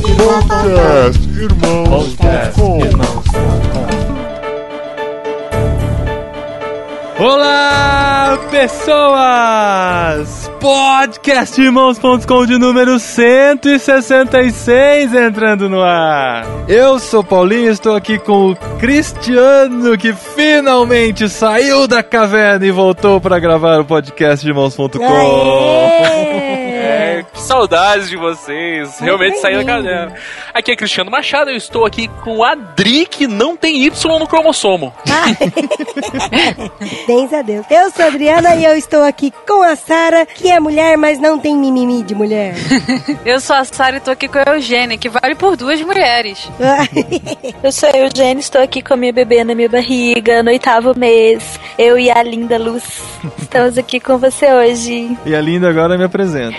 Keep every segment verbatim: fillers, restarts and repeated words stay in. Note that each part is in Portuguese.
Podcast Irmãos ponto com. Olá, pessoas! Podcast Irmãos ponto com de número cento e sessenta e seis entrando no ar. Eu sou Paulinho, estou aqui com o Cristiano, que finalmente saiu da caverna e voltou para gravar o podcast Irmãos ponto com. É, que saudades de vocês. Realmente saí da caverna. Aqui é Cristiano Machado, eu estou aqui com a Adri, que não tem Y no cromossomo. Bens a Deus. Eu sou a Adriana e eu estou aqui com a Sara, que é mulher, mas não tem mimimi de mulher. Eu sou a Sara e estou aqui com a Eugênia, que vale por duas mulheres. Eu sou a Eugênia, estou aqui com a minha bebê na minha barriga, no oitavo mês. Eu e a linda Luz estamos aqui com você hoje. E a linda agora me apresenta.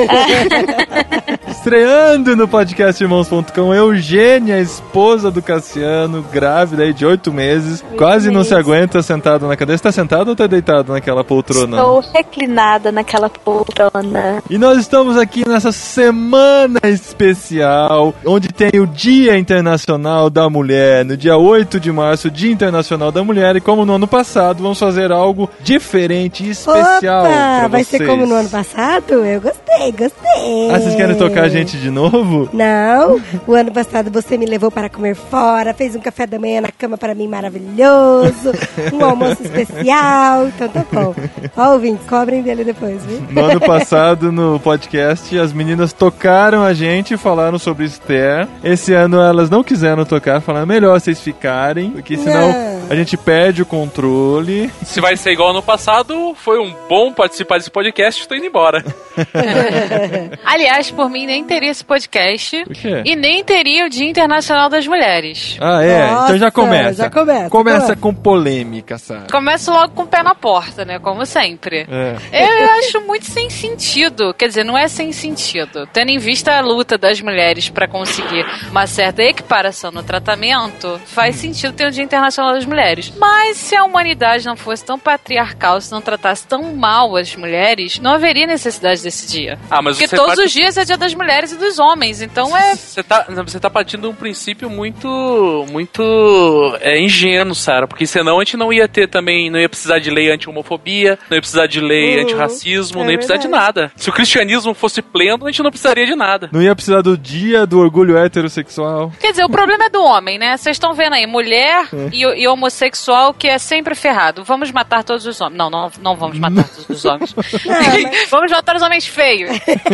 Estreando no podcast Irmãos ponto com, Eugênia, esposa do Cassiano, grávida aí de oito meses, oito quase meses. Não se aguenta sentada na cadeira. Você tá sentada ou tá deitado naquela poltrona? Estou reclinada naquela poltrona. E nós estamos aqui nessa semana especial, onde tem o Dia Internacional da Mulher, no dia oito de março, Dia Internacional da Mulher, e como no ano passado, vamos fazer algo diferente e especial. Opa, vai vocês. ser como no ano passado? Eu gostei, gostei. Ah, vocês querem tocar a gente de novo? Não, o ano passado você me levou para comer fora, fez um café da manhã na cama para mim maravilhoso, um almoço especial, então tá bom. Ó, ouvintes, cobrem dele depois, viu? No ano passado, no podcast, as meninas tocaram a gente e falaram sobre Esther. Esse ano elas não quiseram tocar, falaram, melhor vocês ficarem, porque senão não. A gente perde o controle. Se vai ser igual ano passado, foi um bom participar desse podcast, estou indo embora. Aliás, por mim, nem teria esse podcast. Por quê? E nem teria o Dia Internacional das Mulheres. Ah, é? Nossa, então já começa. Já começa. Começa começa. com polêmica, Sara. Começo logo com o pé na porta, né? Como sempre. É. Eu acho muito sem sentido. Quer dizer, não é sem sentido. Tendo em vista a luta das mulheres para conseguir uma certa equiparação no tratamento, faz sentido ter o Dia Internacional das Mulheres. Mas se a humanidade não fosse tão patriarcal, se não tratasse tão mal as mulheres, não haveria necessidade desse dia. Ah, mas Porque você todos parte... os dias é dia das mulheres e dos homens, então é... Você tá, você tá partindo de um princípio muito, muito é, ingênuo, Sara, porque senão a gente não ia ter também, não ia precisar de lei anti-homofobia, não ia precisar de lei uhum. anti-racismo, É não ia precisar verdade. de nada. Se o cristianismo fosse pleno, a gente não precisaria de nada. Não ia precisar do dia do orgulho heterossexual. Quer dizer, o problema é do homem, né? Vocês estão vendo aí, mulher é. e, e homossexual que é sempre ferrado. Vamos matar todos os homens. Não, não, não vamos matar todos os homens. Não, mas... Vamos matar os homens feios.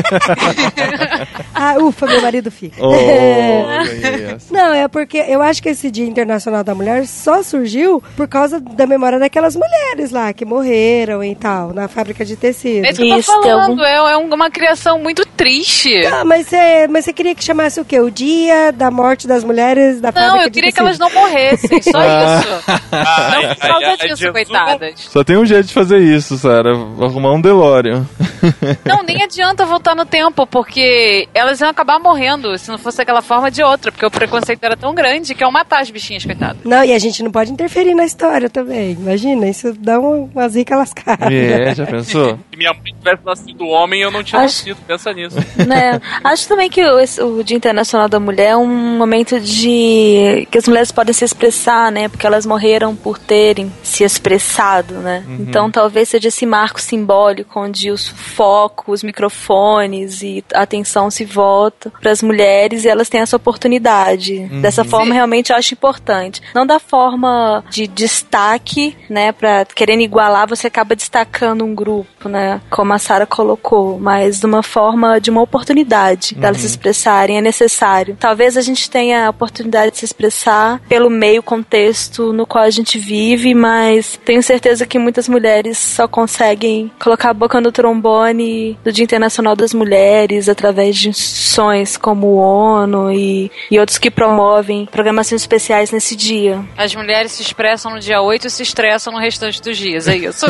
Ah, ufa, meu marido fica. Oh, yes. Não, é porque eu acho que esse Dia Internacional da Mulher só surgiu por causa da memória daquelas mulheres lá que morreram e tal, na fábrica de tecido. É isso que eu tô Isso, falando. É, é uma criação muito triste. Ah, mas você mas você queria que chamasse o quê? O Dia da Morte das Mulheres da Fábrica Não, eu de queria que tecido. elas não morressem, só Ah. isso. Ai, Não por causa ai, ai, disso, Jesus. coitadas. Só tem um jeito de fazer isso, Sara. Arrumar um DeLorean. Não, nem adianta voltar no tempo, porque elas iam acabar morrendo se não fosse aquela forma de outra, porque o preconceito era tão grande que iam matar as bichinhas, coitadas. Não, e a gente não pode interferir na história também. Imagina, isso dá uma, uma zica lascada. É, já pensou? Se minha mãe tivesse nascido homem, eu não tinha Acho- nascido. Pensa nisso. Né? Acho também que o, esse- o Dia Internacional da Mulher é um momento de que as mulheres podem se expressar, né? Porque elas morreram por terem se expressado, né? Uhum. Então talvez seja esse marco simbólico onde os focos, os microfones e a atenção se volta para as mulheres e elas têm essa oportunidade. Uhum. Dessa forma, realmente eu acho importante. Não da forma de destaque, né? Pra querendo igualar, você acaba destacando um grupo, né? Como a Sara colocou, mas de uma forma, de uma oportunidade Uhum. delas se expressarem, é necessário. Talvez a gente tenha a oportunidade de se expressar pelo meio contexto no qual a gente vive, mas tenho certeza que muitas mulheres só conseguem colocar a boca no trombone do Dia Internacional das Mulheres através de instituições como o ONU e, e outros que promovem programações especiais nesse dia. As mulheres se expressam no dia oito e se estressam no restante dos dias, é isso.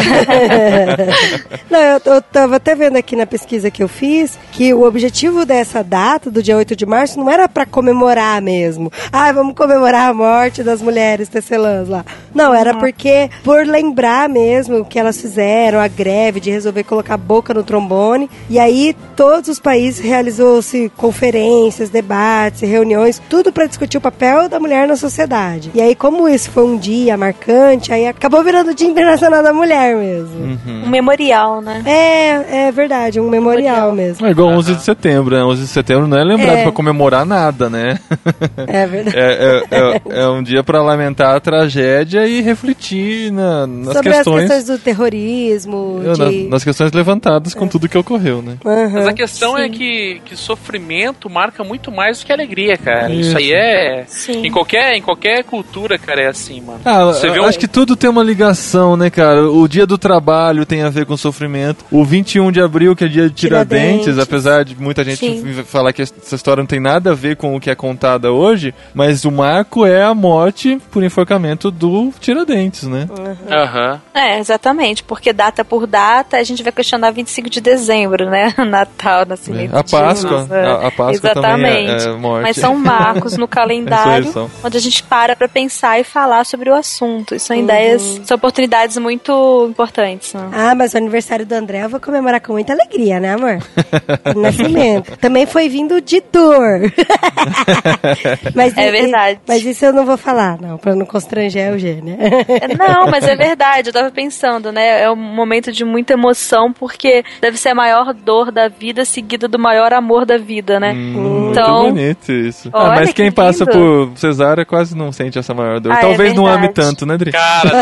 Não, eu, eu tava até vendo aqui na pesquisa que eu fiz que o objetivo dessa data, do dia oito de março, não era pra comemorar mesmo. Ah, vamos comemorar a morte das mulheres tecelãs lá. Não, era porque, por lembrar mesmo o que elas fizeram, a greve de resolver colocar boca no trombone. E aí todos os países realizou-se conferências, debates, reuniões, tudo para discutir o papel da mulher na sociedade. E aí, como isso foi um dia marcante, aí acabou virando o Dia Internacional da Mulher mesmo. Uhum. Um memorial, né? É, é verdade, um memorial, memorial. mesmo. É igual onze de setembro, né? onze de setembro não é lembrado é. pra comemorar nada, né? É verdade. É, é, é, é um dia pra lamentar a tragédia e refletir na, nas Sobre questões... Sobre as questões do terrorismo, eu, de... na, nas questões levantadas com é. tudo que ocorreu, né? Uhum, Mas a questão sim. é que, que sofrimento marca muito mais do que alegria, cara. Isso, Isso aí é... Sim. Em qualquer, em qualquer cultura, cara, é assim, mano. Ah, Você vê um... acho que tudo tem uma ligação, né, cara? O dia do trabalho tem a ver com sofrimento. O vinte e um de abril, que é dia de Tiradentes, Tiradentes. apesar de muita gente sim. falar que essa história não tem nada a ver com o que é contada hoje, mas o marco é a morte por enforcamento do Tiradentes, né? Uhum. É, exatamente, porque data por data a gente vai questionar vinte e cinco de dezembro, né? Natal, nascimento é. A Páscoa, de a, a Páscoa exatamente. também é, é morte. Mas são marcos no calendário onde a gente para pra pensar e falar sobre o assunto. E são uhum. ideias, são oportunidades muito importantes. Né? Ah, mas o aniversário do André eu vou comemorar com muita alegria, né, amor? Nascimento. Também foi vindo de dor. mas, é verdade. Mas isso eu não vou falar, não, pra não constranger a Eugênia. Não, mas é verdade. Eu tava pensando, né? É um momento de muita emoção, porque deve ser a maior dor da vida seguida do maior amor da vida, né? Hum, então, muito bonito isso. Ah, mas quem que passa por cesárea quase não sente essa maior dor. Ah, Talvez é não ame tanto, né, Dri? Cara,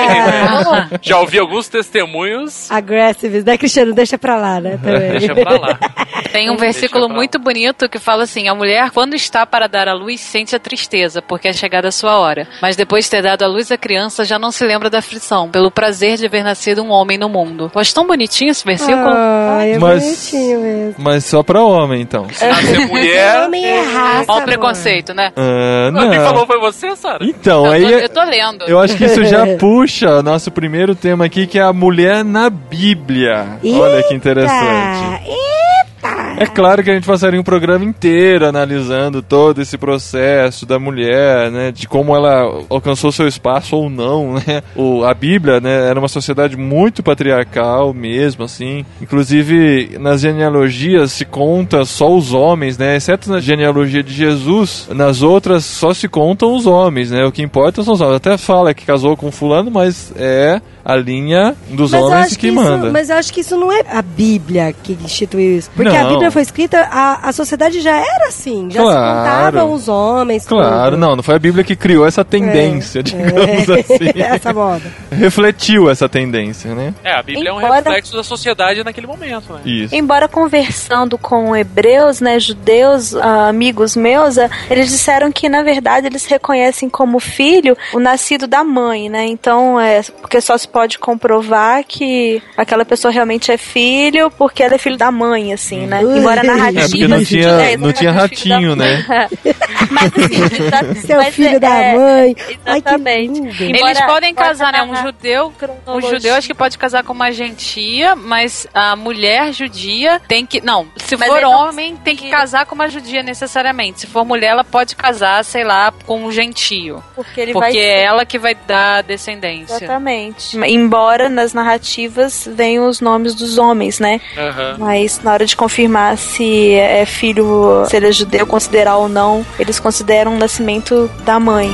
não sei, né? Já ouvi alguns testemunhos. Aggressives, né, Cristiano? Deixa pra lá, né? Também. Deixa pra lá. Tem um versículo muito bonito que fala assim: a mulher, quando está para dar à luz, sente a tristeza, porque é chegada a sua hora. Mas depois de ter dado à luz a criança, já não se lembra da aflição, pelo prazer de ver nascido um homem no mundo. Eu acho tão bonitinho esse versículo. Ah, é mas, bonitinho mesmo. Mas só pra homem, então. Se nascer mulher... Homem é raça, Olha o preconceito, né? Uh, não. Quem falou foi você, Sara? Então, eu aí... Tô, eu tô lendo. Eu acho que isso já puxa nosso primeiro tema aqui, que é a mulher na Bíblia. Eita, olha que interessante. Eita! É claro que a gente passaria um programa inteiro analisando todo esse processo da mulher, né, de como ela alcançou seu espaço ou não, né. O, a Bíblia, né, era uma sociedade muito patriarcal mesmo, assim. Inclusive, nas genealogias se conta só os homens, né, exceto na genealogia de Jesus, nas outras só se contam os homens, né, o que importa são os homens. Até fala que casou com fulano, mas é a linha dos mas homens que, que manda. Isso, mas eu acho que isso não é a Bíblia que instituiu isso. Porque não. a Bíblia foi escrita, a, a sociedade já era assim. Já claro. se contavam os homens. Claro, tudo. não, não foi a Bíblia que criou essa tendência, é, digamos é. assim. Essa moda. Refletiu essa tendência, né? É, a Bíblia Embora... é um reflexo da sociedade naquele momento, né? Isso. Embora conversando com hebreus, né, judeus, uh, amigos meus, uh, eles disseram que, na verdade, eles reconhecem como filho o nascido da mãe, né? Então, é, porque só se pode comprovar que aquela pessoa realmente é filho porque ela é filho da mãe, assim, né? Ui. Embora a narrativa... É porque não tinha, é, não tinha ratinho, né? Mas, assim, seu mas filho é, da mãe. Exatamente. Ai, que Embora, eles podem casar, né? Um judeu, um cronologia. judeu acho que pode casar com uma gentia, mas a mulher judia tem que... Não, se Mas for ele não homem, tem que casar com uma judia necessariamente. Se for mulher, ela pode casar, sei lá, com um gentio. Porque, ele porque vai é ela que vai dar descendência. Exatamente. Embora nas narrativas venham os nomes dos homens, né? Uhum. Mas na hora de confirmar se é filho, se ele é judeu, considerar ou não, eles consideram o nascimento da mãe.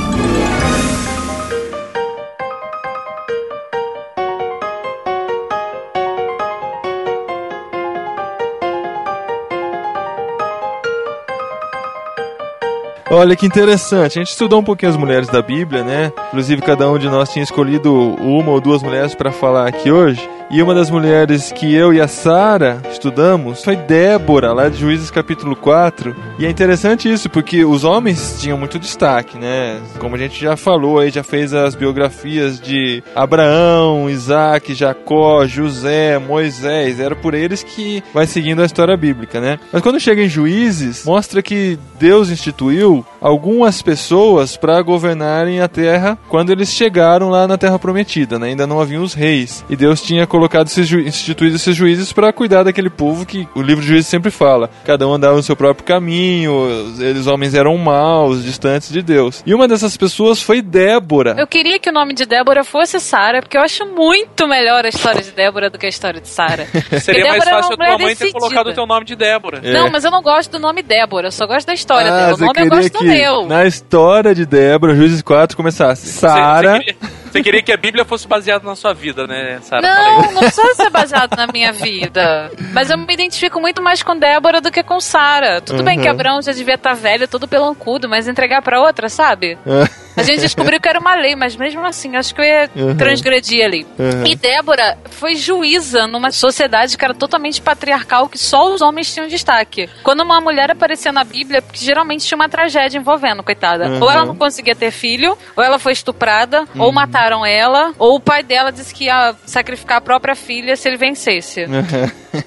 Olha que interessante, a gente estudou um pouquinho as mulheres da Bíblia, né? Inclusive cada um de nós tinha escolhido uma ou duas mulheres para falar aqui hoje. E uma das mulheres que eu e a Sara estudamos foi Débora, lá de Juízes capítulo quatro. E é interessante isso, porque os homens tinham muito destaque, né? Como a gente já falou aí, já fez as biografias de Abraão, Isaac, Jacó, José, Moisés. Era por eles que vai seguindo a história bíblica, né? Mas quando chega em Juízes, mostra que Deus instituiu algumas pessoas para governarem a terra quando eles chegaram lá na Terra Prometida, né? Ainda não haviam os reis. E Deus tinha colocado esses instituído esses juízes para cuidar daquele povo que o livro de Juízes sempre fala. Cada um andava no seu próprio caminho, caminho, eles homens eram maus, distantes de Deus. E uma dessas pessoas foi Débora. Eu queria que o nome de Débora fosse Sara, porque eu acho muito melhor a história de Débora do que a história de Sara. Seria mais fácil a tua mãe ter colocado o teu nome de Débora. É. Não, mas eu não gosto do nome Débora, eu só gosto da história ah, dela. O nome eu gosto do meu. Na história de Débora, Juízes quatro, começasse Sara... Você, você, você queria que a Bíblia fosse baseada na sua vida, né, Sara? Não, não precisa ser baseado na minha vida. Mas eu me identifico muito mais com Débora do que com Sara. Tudo uhum. bem que Abraão já devia estar velho, todo pelancudo, mas entregar pra outra, sabe? Uhum. A gente descobriu que era uma lei, mas mesmo assim, acho que eu ia uhum. transgredir ali. Uhum. E Débora foi juíza numa sociedade que era totalmente patriarcal, que só os homens tinham destaque. Quando uma mulher aparecia na Bíblia, porque geralmente tinha uma tragédia envolvendo, coitada. Uhum. Ou ela não conseguia ter filho, ou ela foi estuprada, uhum. ou mataram ela, ou o pai dela disse que ia sacrificar a própria filha se ele vencesse. Uhum.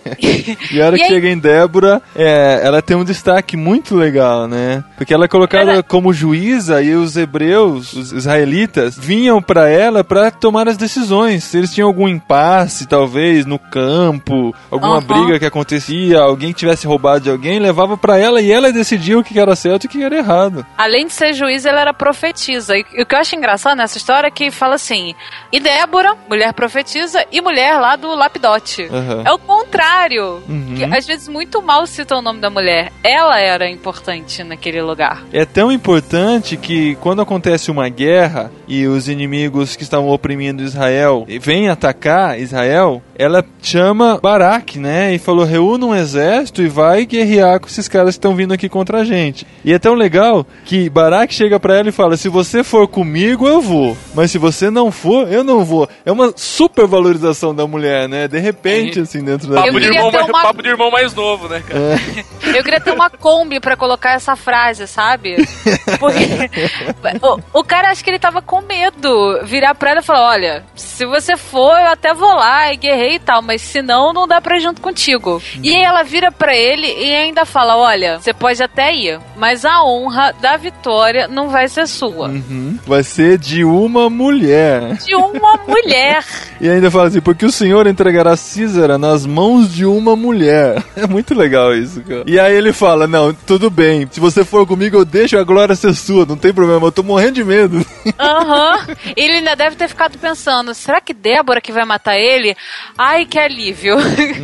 E a hora e que aí... chega em Débora, é, ela tem um destaque muito legal, né? Porque ela é colocada ela... como juíza e os hebreus, os israelitas, vinham pra ela pra tomar as decisões. Se eles tinham algum impasse, talvez, no campo, alguma uhum. briga que acontecia, alguém que tivesse roubado de alguém, levava pra ela e ela decidia o que era certo e o que era errado. Além de ser juíza, ela era profetisa. E o que eu acho engraçado nessa história é que fala assim, e Débora, mulher profetisa, e mulher lá do Lapidote. Uhum. É o contrário. Uhum. Que, às vezes muito mal citam o nome da mulher. Ela era importante naquele lugar. É tão importante que quando acontece uma guerra e os inimigos que estavam oprimindo Israel vêm atacar Israel, ela chama Baraque, né? E falou, reúna um exército e vai guerrear com esses caras que estão vindo aqui contra a gente. E é tão legal que Baraque chega pra ela e fala, se você for comigo, eu vou. Mas se você não for, eu não vou. É uma super valorização da mulher, né? De repente, assim, dentro da... Papo de, irmão mais, uma... papo de irmão mais novo, né, cara? É. Eu queria ter uma Kombi pra colocar essa frase, sabe? Porque o, o cara, acho que ele tava com medo. Virar pra ela e falar, olha, se você for, eu até vou lá e guerrei e tal, mas se não, não dá pra ir junto contigo. E aí ela vira pra ele e ainda fala, olha, você pode até ir, mas a honra da vitória não vai ser sua. Uhum. Vai ser de uma mulher. De uma mulher. E ainda fala assim, porque o Senhor entregará Císara nas mãos de uma mulher. É muito legal isso, cara. E aí ele fala, não, tudo bem, se você for comigo, eu deixo a glória ser sua, não tem problema, eu tô morrendo de medo. Aham. Uhum. Ele ainda deve ter ficado pensando, será que Débora que vai matar ele? Ai, que alívio.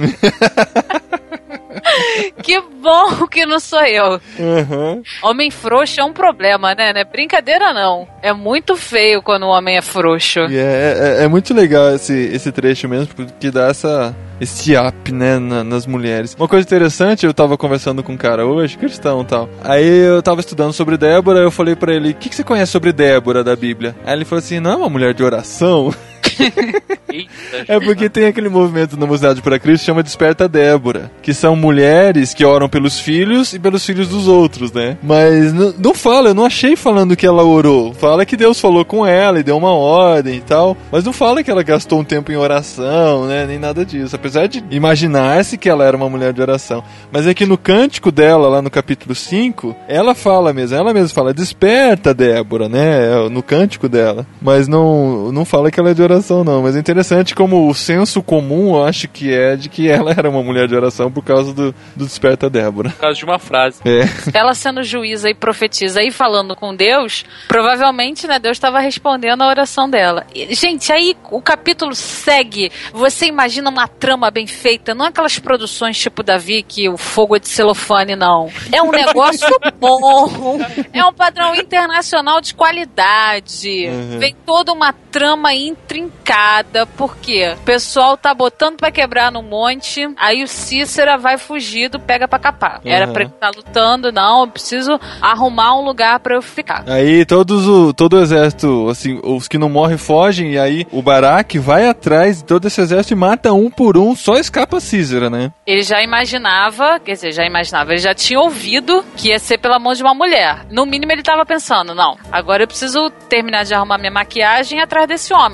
Que bom que não sou eu. Uhum. Homem frouxo é um problema, né? Não é brincadeira, não. É muito feio quando o homem é frouxo. E é, é, é muito legal esse, esse trecho mesmo, porque dá essa... esse up, né, na, nas mulheres. Uma coisa interessante, eu tava conversando com um cara hoje, cristão e tal. Aí eu tava estudando sobre Débora, eu falei pra ele, o que, que você conhece sobre Débora da Bíblia? Aí ele falou assim, não é uma mulher de oração? É porque tem aquele movimento na Mocidade para Cristo que chama Desperta Débora, que são mulheres que oram pelos filhos e pelos filhos dos outros, né? Mas não, não fala, eu não achei falando que ela orou. Fala que Deus falou com ela e deu uma ordem e tal, mas não fala que ela gastou um tempo em oração, né? Nem nada disso, apesar de imaginar-se que ela era uma mulher de oração. Mas é que no cântico dela, lá no capítulo cinco, ela fala mesmo, ela mesma fala, desperta Débora, né? No cântico dela. Mas não, não fala que ela é de oração, não. Mas é interessante como o senso comum, eu acho que é de que ela era uma mulher de oração por causa do, do Desperta Débora. Por causa de uma frase. É. Ela sendo juíza e profetiza e falando com Deus, provavelmente, né, Deus estava respondendo a oração dela. E, gente, aí o capítulo segue. Você imagina uma trama bem feita, não aquelas produções tipo Davi, que o fogo é de celofane, não. É um negócio bom. É um padrão internacional de qualidade. Uhum. Vem toda uma trama intrincada, porque o pessoal tá botando pra quebrar no monte, aí o Cícera vai fugido, pega pra capar. Uhum. Era pra ele estar lutando, não, eu preciso arrumar um lugar pra eu ficar. Aí todos o, todo o exército, assim, os que não morrem fogem, e aí o Baraque vai atrás de todo esse exército e mata um por um, só escapa Cícera, né? Ele já imaginava, quer dizer, já imaginava, ele já tinha ouvido que ia ser pela mão de uma mulher. No mínimo ele tava pensando, não, agora eu preciso terminar de arrumar minha maquiagem atrás desse homem, né? Porque eu não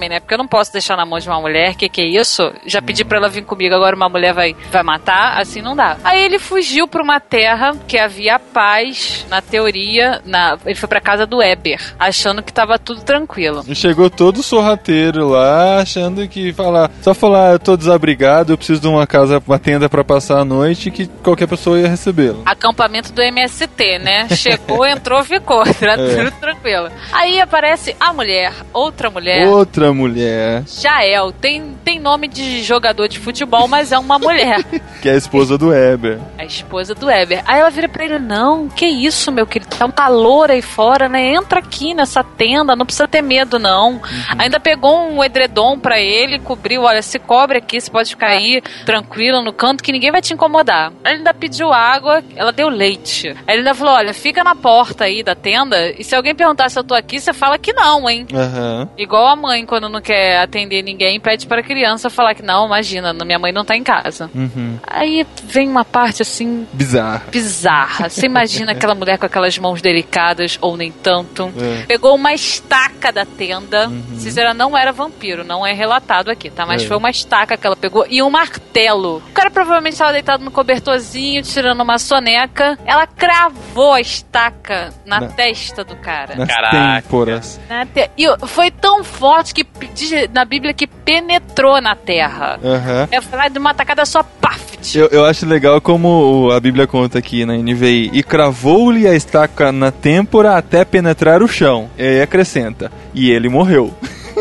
posso deixar na mão de uma mulher, que que é isso? Já pedi pra ela vir comigo, agora uma mulher vai, vai matar? Assim não dá. Aí ele fugiu pra uma terra que havia paz, na teoria, na, ele foi pra casa do Eber, achando que tava tudo tranquilo. E chegou todo sorrateiro lá, achando que falar, só falar, eu tô desabrigado, eu preciso de uma casa, uma tenda pra passar a noite, que qualquer pessoa ia recebê-lo. Acampamento do M S T, né? Chegou, entrou, ficou. Era É. tudo tranquilo. Aí aparece a mulher, outra mulher. Outra mulher, Jael. Tem, tem nome de jogador de futebol, mas é uma mulher. que é a esposa do Eber. A esposa do Eber. Aí ela vira pra ele, não, que isso, meu querido? Tá um calor aí fora, né? Entra aqui nessa tenda, não precisa ter medo, não. Uhum. Ainda pegou um edredom pra ele, cobriu, olha, se cobre aqui, você pode ficar aí tranquilo no canto que ninguém vai te incomodar. Aí ele ainda pediu água, ela deu leite. Aí ele ainda falou, olha, fica na porta aí da tenda e se alguém perguntar se eu tô aqui, você fala que não, hein? Uhum. Igual a mãe, quando não quer atender ninguém, pede pra criança falar que não, imagina, minha mãe não tá em casa. Uhum. Aí vem uma parte assim... Bizarra. Bizarra. Você imagina aquela mulher com aquelas mãos delicadas, ou nem tanto. É. Pegou uma estaca da tenda. Uhum. Cícera não era vampiro, não é relatado aqui, tá? Mas É. foi uma estaca que ela pegou e um martelo. O cara provavelmente estava deitado no cobertorzinho, tirando uma soneca. Ela cravou a estaca na, Na- testa do cara. Nas Caraca. têmporas. Na te- E foi tão forte que diz na Bíblia que penetrou na terra. Uhum. É, foi lá de uma tacada só, paf! Eu, eu acho legal como a Bíblia conta aqui na N V I. E cravou-lhe a estaca na têmpora até penetrar o chão. E aí acrescenta. E ele morreu.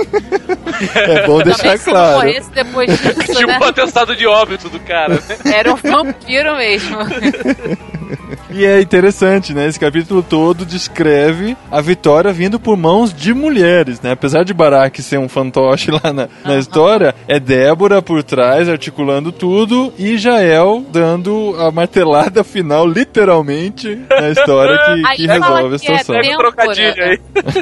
É bom deixar Também se não claro. morresse depois disso, Tipo né? o atestado de óbito do cara, né? Era um vampiro mesmo. E é interessante, né? Esse capítulo todo descreve a vitória vindo por mãos de mulheres, né? Apesar de Barak ser um fantoche lá na, na Uhum. história, é Débora por trás articulando tudo e Jael dando a martelada final, literalmente, na história que, Aí que fala resolve a que é situação. Pega o trocadilho aí.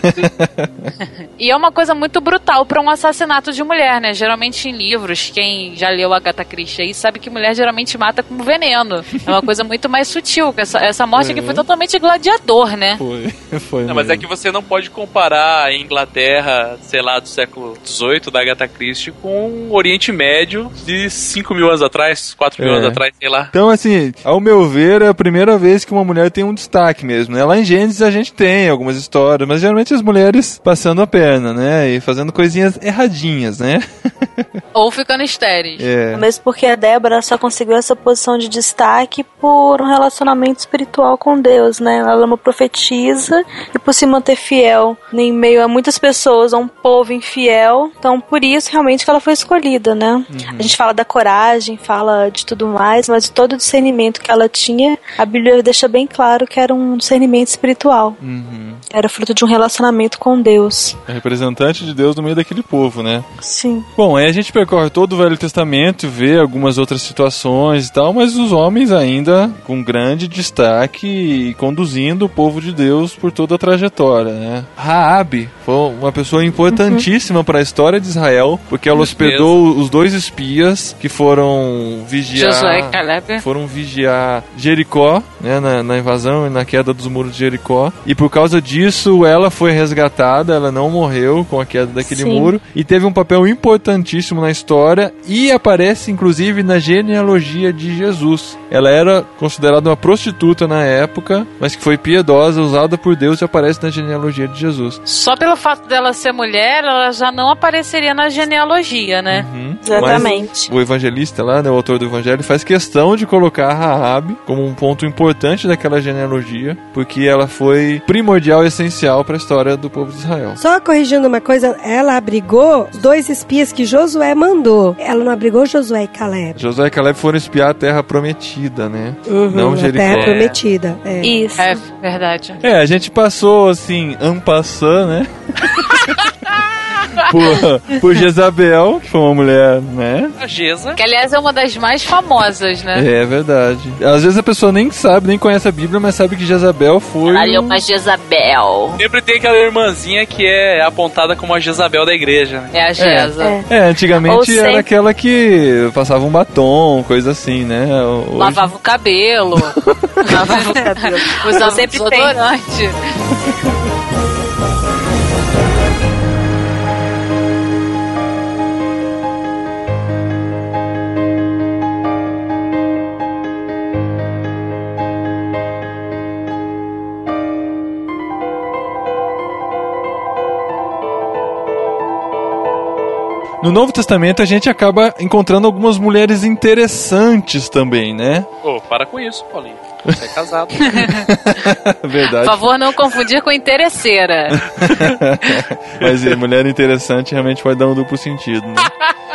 E é uma coisa muito brutal pra um assassinato de mulher, né? Geralmente em livros, quem já leu Agatha Christie aí sabe que mulher geralmente mata com veneno. É uma coisa muito mais sutil. Essa, essa morte aqui É. foi totalmente gladiador, né? Foi, foi. Não, mas é que você não pode comparar a Inglaterra, sei lá, do século dezoito, da Agatha Christie, com o Oriente Médio de cinco mil anos atrás, quatro mil É. anos atrás, sei lá. Então, assim, ao meu ver, é a primeira vez que uma mulher tem um destaque mesmo, né? Lá em Gênesis a gente tem algumas histórias, mas geralmente as mulheres passando a perna, né? E fazendo coisinhas erradinhas, né? Ou ficando estéreis. É. Mesmo porque a Débora só conseguiu essa posição de destaque por um relacionamento espiritual com Deus, né? Ela é uma profetisa e por se manter fiel em meio a muitas pessoas, a um povo infiel. Então, por isso, realmente, que ela foi escolhida, né? Uhum. A gente fala da coragem, fala de tudo mais, mas todo o discernimento que ela tinha, a Bíblia deixa bem claro que era um discernimento espiritual. Uhum. Era fruto de um relacionamento com Deus. É representante de Deus no meio daquele povo, né? Sim. Bom, aí a gente percorre todo o Velho Testamento, vê algumas outras situações e tal, mas os homens ainda com grande destaque e conduzindo o povo de Deus por toda a trajetória, né? Raabe foi uma pessoa importantíssima para a história de Israel, porque ela Isso hospedou os dois espias que foram vigiar... Josué e Caleb. Foram vigiar Jericó, né, na, na invasão e na queda dos muros de Jericó. E por causa disso, ela foi resgatada, ela não morreu com a queda daquele Sim. muro. E teve um papel importantíssimo na história e aparece, inclusive, na genealogia de Jesus. Ela era considerada uma prostituta na época, mas que foi piedosa, usada por Deus e aparece na genealogia de Jesus. Só pelo fato dela ser mulher, ela já não apareceria na genealogia, né? Uhum. Exatamente. Mas o evangelista lá, né, o autor do evangelho, faz questão de colocar a Raabe como um ponto importante daquela genealogia, porque ela foi primordial e essencial para a história do povo de Israel. Só corrigindo uma coisa, ela abrigou os dois espias que Josué mandou. Ela não abrigou Josué e Caleb. Josué e Caleb foram espiar a terra prometida, né? Uhum, Não a Jericó. terra prometida. É. Isso. É verdade. É, a gente passou assim, en passant, né? por, por Jezabel, que foi uma mulher, né? A Geza. Que, aliás, é uma das mais famosas, né? É verdade. Às vezes a pessoa nem sabe, nem conhece a Bíblia, mas sabe que Jezabel foi. Ela é um- uma Jezabel. Sempre tem aquela irmãzinha que é apontada como a Jezabel da igreja, né? É a Jeza. É. É, antigamente Ou era sempre- aquela que passava um batom, coisa assim, né? Hoje- Lavava o cabelo. Lavava o cabelo. Usava Sempre tem. desodorante. No Novo Testamento a gente acaba encontrando algumas mulheres interessantes também, né? Pô, para com isso, Paulinho. Você é casado. Verdade. Por favor, não confundir com interesseira. Mas é, mulher interessante realmente pode dar um duplo sentido, né?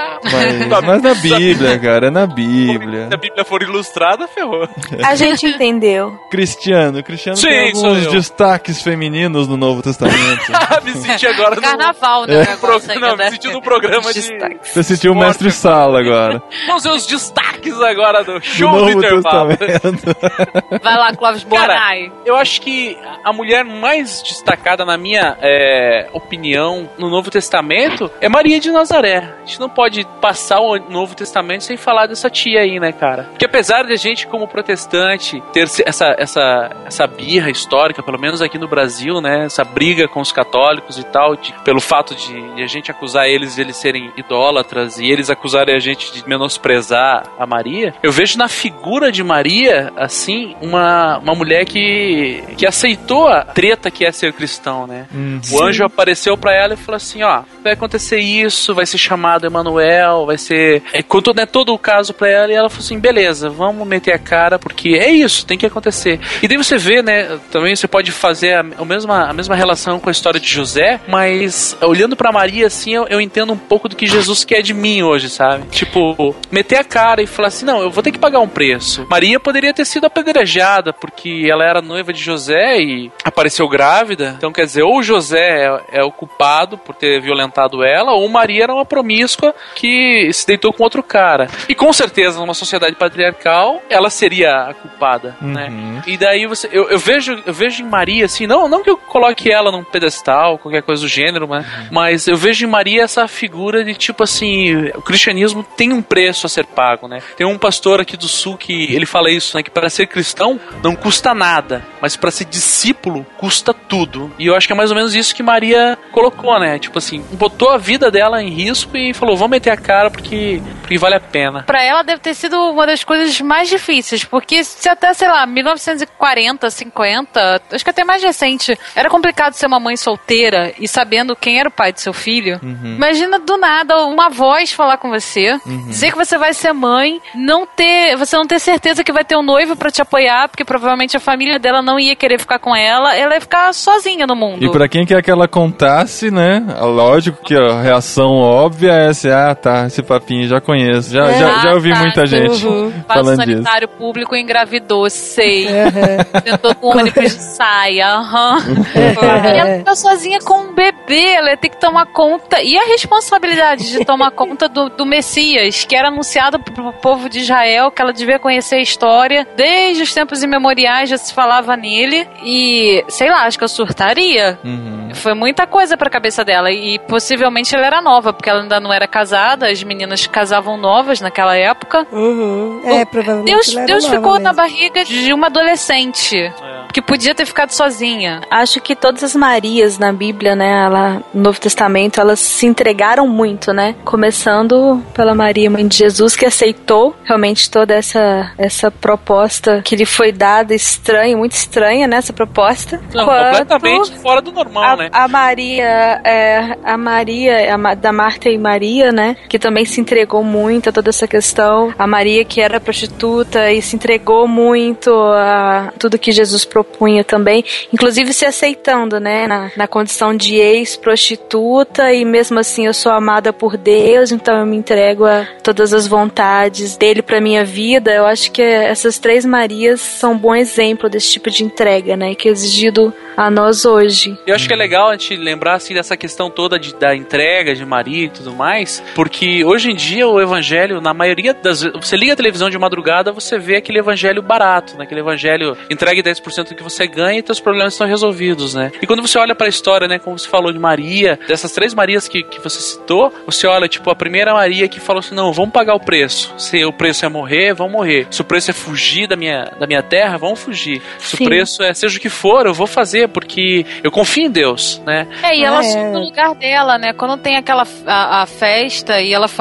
Mas, mas na Bíblia, cara, é na Bíblia. Se a Bíblia for ilustrada, ferrou. A gente entendeu. Cristiano, Cristiano Sim, tem sou alguns eu. destaques femininos no Novo Testamento. Me senti agora no... Carnaval, né? É. o negócio Pro... aí, Não, né? me senti no programa de... Destaques. Você assistiu o Esporte. Mestre Sala agora. Vamos ver os destaques agora do Do show do Novo intervalo. Testamento. Vai lá, Clóvis Bornai. Eu acho que a mulher mais destacada, na minha é, opinião, no Novo Testamento é Maria de Nazaré. A gente não pode passar o Novo Testamento sem falar dessa tia aí, né, cara? Porque apesar de a gente, como protestante, ter essa, essa, essa birra histórica, pelo menos aqui no Brasil, né, essa briga com os católicos e tal, de, pelo fato de, de a gente acusar eles de eles serem idólatras e eles acusarem a gente de menosprezar a Maria, eu vejo na figura de Maria, assim, uma, uma mulher que, que aceitou a treta que é ser cristão, né? Hum, O anjo apareceu pra ela e falou assim, ó, vai acontecer isso, vai ser chamado Emanuel, vai ser... É, contou, né, todo o caso pra ela e ela falou assim, beleza, vamos meter a cara, porque é isso, tem que acontecer. E daí você vê, né, também você pode fazer a, a, mesma, a mesma relação com a história de José, mas olhando pra Maria, assim, eu, eu entendo um pouco do que Jesus quer de mim hoje, sabe? Tipo, meter a cara e falar assim, não, eu vou ter que pagar um preço. Maria poderia ter sido apedrejada, porque ela era noiva de José e apareceu grávida, então quer dizer, ou José é, é o culpado por ter violentado ela, ou Maria era uma promíscua que se deitou com outro cara. E com certeza, numa sociedade patriarcal, ela seria a culpada, Uhum. né? E daí você, eu, eu vejo, eu vejo em Maria, assim, não, não que eu coloque ela num pedestal, qualquer coisa do gênero, né? Uhum. Mas eu vejo em Maria essa figura de tipo assim, o cristianismo tem um preço a ser pago, né? Tem um pastor aqui do sul que ele fala isso, né? Que para ser cristão não custa nada, mas para ser discípulo custa tudo. E eu acho que é mais ou menos isso que Maria colocou, né? Tipo assim, botou a vida dela em risco e falou, vamos meter a cara porque, porque vale a pena. Pra ela deve ter sido uma das coisas mais difíceis, porque se até, sei lá, mil novecentos e quarenta, cinquenta, acho que até mais recente, era complicado ser uma mãe solteira e sabendo quem era o pai do seu filho. Uhum. Imagina do nada uma voz falar com você, uhum. dizer que você vai ser mãe, não ter, você não ter certeza que vai ter um noivo pra te apoiar, porque provavelmente a família dela não ia querer ficar com ela, ela ia ficar sozinha no mundo. E pra quem quer que ela contasse, né? Lógico que a reação óbvia é assim, ah, tá, esse papinho já conheço, já, é, já, já ouvi tá, muita gente uhum. falando disso. O sanitário público engravidou, sei. Uhum. Tentou com ônibus de saia, aham. Uhum. E ela fica sozinha com um bebê, ela ia ter que tomar conta. E a responsabilidade de tomar conta do, do Messias, que era anunciado pro povo de Israel, que ela devia conhecer a história. Desde os tempos imemoriais já se falava nele. E, sei lá, acho que eu surtaria. Uhum. Foi muita coisa pra cabeça dela. E possivelmente ela era nova, porque ela ainda não era casada. As meninas casavam novas naquela época. Uhum. É, provavelmente Deus, ela era Deus nova ficou mesmo. na barriga de uma adolescente. É. Que podia ter ficado sozinha. Acho que todas as Marias na Bíblia, né, ela, no Novo Testamento, elas se entregaram muito, né? Começando pela Maria, mãe de Jesus, que aceitou realmente toda essa, essa proposta que lhe foi dada, estranha, muito estranha, né, essa proposta. Não, Quanto completamente fora do normal, a, né? A Maria, é, a Maria, a, da Marta e Maria, né, que também se entregou muito a toda essa questão. A Maria que era prostituta e se entregou muito a tudo que Jesus propunha também, inclusive se aceitando, né, na, na condição de ex-prostituta, e mesmo assim eu sou amada por Deus, então eu me entrego a todas as vontades dele pra minha vida. Eu acho que essas três Marias são um bom exemplo desse tipo de entrega, né, que é exigido a nós hoje. Eu acho que é legal a gente lembrar assim dessa questão toda de, da entrega de Maria e tudo mais, porque hoje em dia o evangelho, na maioria das vezes, você liga a televisão de madrugada, você vê aquele evangelho barato, né? Aquele evangelho, entregue dez por cento do que você ganha e teus problemas estão resolvidos, né? E quando você olha pra história, né, como você falou de Maria, dessas três Marias que, que você citou, você olha, tipo, a primeira Maria que falou assim, não, vamos pagar o preço. Se o preço é morrer, vamos morrer. Se o preço é fugir da minha, da minha terra, vamos fugir. Se Sim. o preço é, seja o que for, eu vou fazer, porque eu confio em Deus, né? É, e ela é. assume o lugar dela, né? Quando tem aquela a, a festa e ela fala,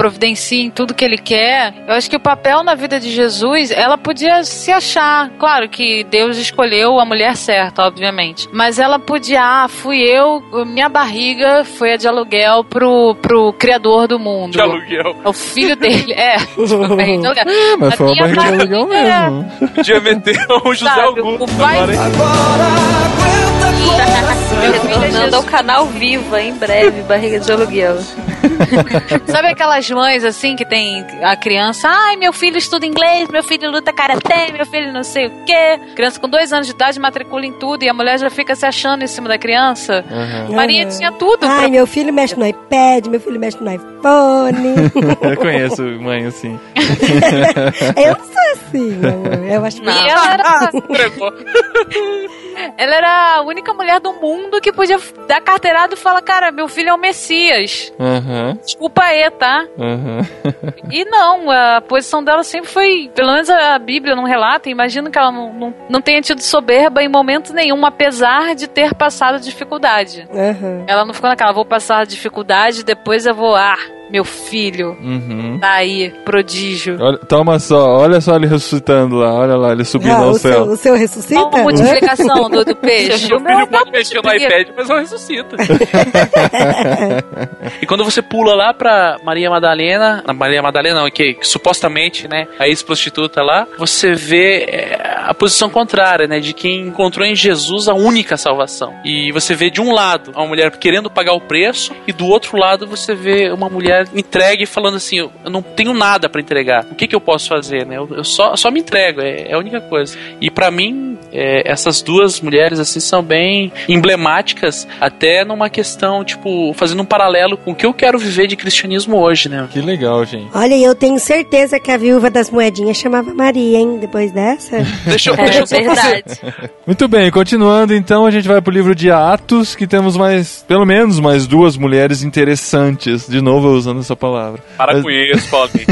providencia em tudo que ele quer. Eu acho que o papel na vida de Jesus, ela podia se achar. Claro que Deus escolheu a mulher certa, obviamente. Mas ela podia, ah, fui eu, minha barriga foi a de aluguel pro, pro criador do mundo. De aluguel. O filho dele, é. É, mas a foi uma barriga de aluguel é, mesmo. Podia meter o José sabe, Augusto. O pai... Retornando ao canal Viva, em breve, barriga de aluguel. Sabe aquelas mães assim que tem a criança, ai, meu filho estuda inglês, meu filho luta karatê, meu filho não sei o quê. Criança com dois anos de idade matricula em tudo e a mulher já fica se achando em cima da criança. Uhum. Maria tinha tudo. Ai, pra... meu filho mexe no iPad, meu filho mexe no iPhone. Eu conheço mãe assim. Eu não sou assim, meu amor. Eu acho que não. E ela era... ela era a única mulher do mundo que podia dar carteirada e falar, cara, meu filho é o Messias. Uhum. Desculpa aí, tá? Uhum. E não, a posição dela sempre foi, pelo menos a Bíblia não relata, imagino que ela não, não, não tenha tido soberba em momento nenhum, apesar de ter passado dificuldade. Uhum. Ela não ficou naquela, vou passar dificuldade, depois eu vou, ah, meu filho, uhum. tá aí, prodígio. Olha, toma só, olha só ele ressuscitando lá, olha lá, ele subindo ah, ao o céu. Seu, o seu ressuscita? Olha a multiplicação do, do peixe. Meu filho pode mexer no iPad, mas não ressuscita. E quando você pula lá pra Maria Madalena, a Maria Madalena não, que, que supostamente, né, a ex-prostituta lá, você vê é, a posição contrária, né, de quem encontrou em Jesus a única salvação. E você vê de um lado uma mulher querendo pagar o preço e do outro lado você vê uma mulher entregue falando assim, eu não tenho nada pra entregar, o que que eu posso fazer, né, eu, eu só, só me entrego, é, é a única coisa. E pra mim, é, essas duas mulheres assim são bem emblemáticas, até numa questão, tipo, fazendo um paralelo com o que eu quero viver de cristianismo hoje, né. Que legal, gente. Olha, eu tenho certeza que a viúva das moedinhas chamava Maria, hein, depois dessa. Deixa eu, é deixa eu só verdade. fazer. Muito bem, continuando então, a gente vai pro livro de Atos, que temos mais, pelo menos mais duas mulheres interessantes, de novo eu usando essa palavra. Para Mas... com isso, Paulinho.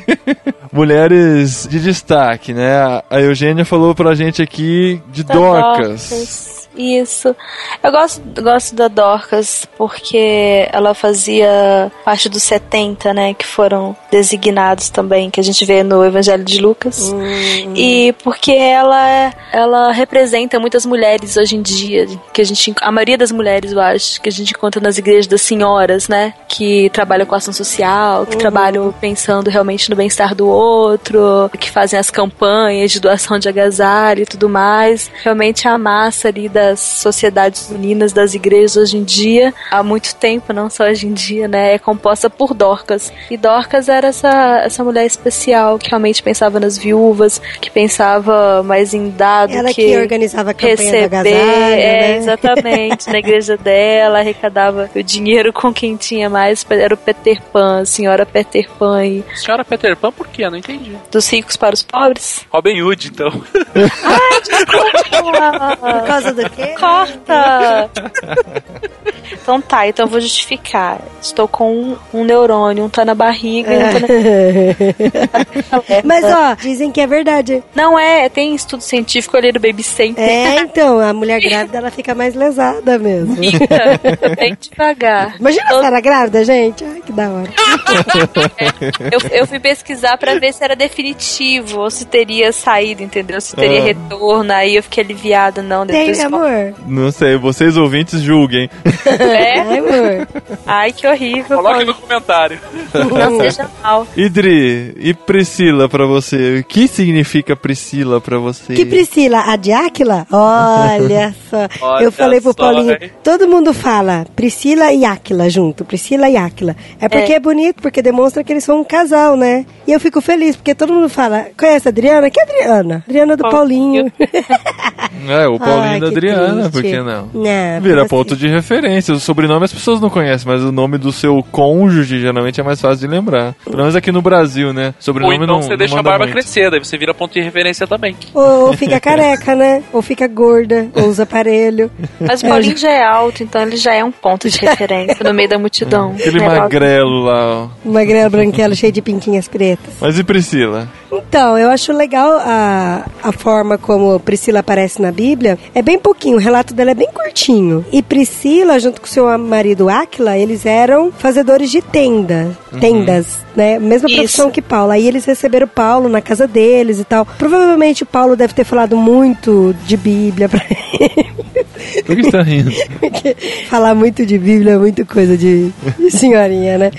Mulheres de destaque, né? A Eugênia falou pra gente aqui de Da Dorcas. Dorcas. Isso. Eu gosto, gosto da Dorcas porque ela fazia parte dos setenta, né, que foram designados também, que a gente vê no Evangelho de Lucas. Hum. E porque ela, ela representa muitas mulheres hoje em dia, que a gente, a maioria das mulheres, eu acho, que a gente encontra nas igrejas das senhoras, né, que trabalham com ação social, que uhum. trabalham pensando realmente no bem-estar do outro, que fazem as campanhas de doação de agasalho e tudo mais. Realmente a massa ali da das sociedades unidas das igrejas hoje em dia, há muito tempo, não só hoje em dia, né, é composta por Dorcas. E Dorcas era essa, essa mulher especial que realmente pensava nas viúvas, que pensava mais em dar do ela que, que organizava a campanha receber, do agasalho, é, né? exatamente, na igreja dela, arrecadava o dinheiro com quem tinha mais, era o Peter Pan, a senhora Peter Pan. E... Senhora Peter Pan, por quê? Eu não entendi. Dos ricos para os pobres? Robin Hood, então. Ai, desculpa! Por causa do quê? Corta! Então tá, então eu vou justificar. Estou com um, um neurônio, um tá na barriga e um tá na... Mas ó, dizem que é verdade. Não é, tem estudo científico ali do Baby Center. É, então, a mulher grávida ela fica mais lesada mesmo. Fica, bem devagar. Imagina eu... se era grávida, gente. Ai, que da hora. eu, eu fui pesquisar pra ver se era definitivo ou se teria saído, entendeu? Se teria ah. retorno, aí eu fiquei aliviada, não. Tem, amor? Não sei, vocês ouvintes julguem. É? Ai, amor. Ai, que horrível. Coloque no comentário. Não seja mal. Idri, e Priscila pra você? O que significa Priscila pra você? Que Priscila? A de Áquila? Olha só. Olha eu falei pro só, Paulinho, hein? todo mundo fala Priscila e Áquila junto. Priscila e Áquila. É porque é. é bonito, porque demonstra que eles são um casal, né? E eu fico feliz, porque todo mundo fala, conhece a Adriana? Que Adriana? Adriana do oh, Paulinho. É, o Paulinho Ai, da Adriana, triste. por que não? Não. Vira assim. ponto de referência. O sobrenome as pessoas não conhecem, mas o nome do seu cônjuge geralmente é mais fácil de lembrar. Pelo menos aqui no Brasil, né? Sobrenome Ou então não, você não deixa a manda barba muito. crescer, daí você vira ponto de referência também. Ou, ou fica careca, né? Ou fica gorda, ou usa aparelho. Mas o Paulinho já é alto, então ele já é um ponto de referência no meio da multidão. Aquele é magrelo lá, ó. Magrelo branquelo cheio de pintinhas pretas. Mas e Priscila? Então, eu acho legal a, a forma como Priscila aparece na Bíblia. É bem pouquinho, o relato dela é bem curtinho. E Priscila, junto com seu marido Áquila, eles eram fazedores de tenda, uhum. tendas, né? Mesma profissão Isso. que Paulo. Aí eles receberam Paulo na casa deles e tal. Provavelmente Paulo deve ter falado muito de Bíblia pra ele. Por que você tá rindo? Porque falar muito de Bíblia é muito coisa de, de senhorinha, né?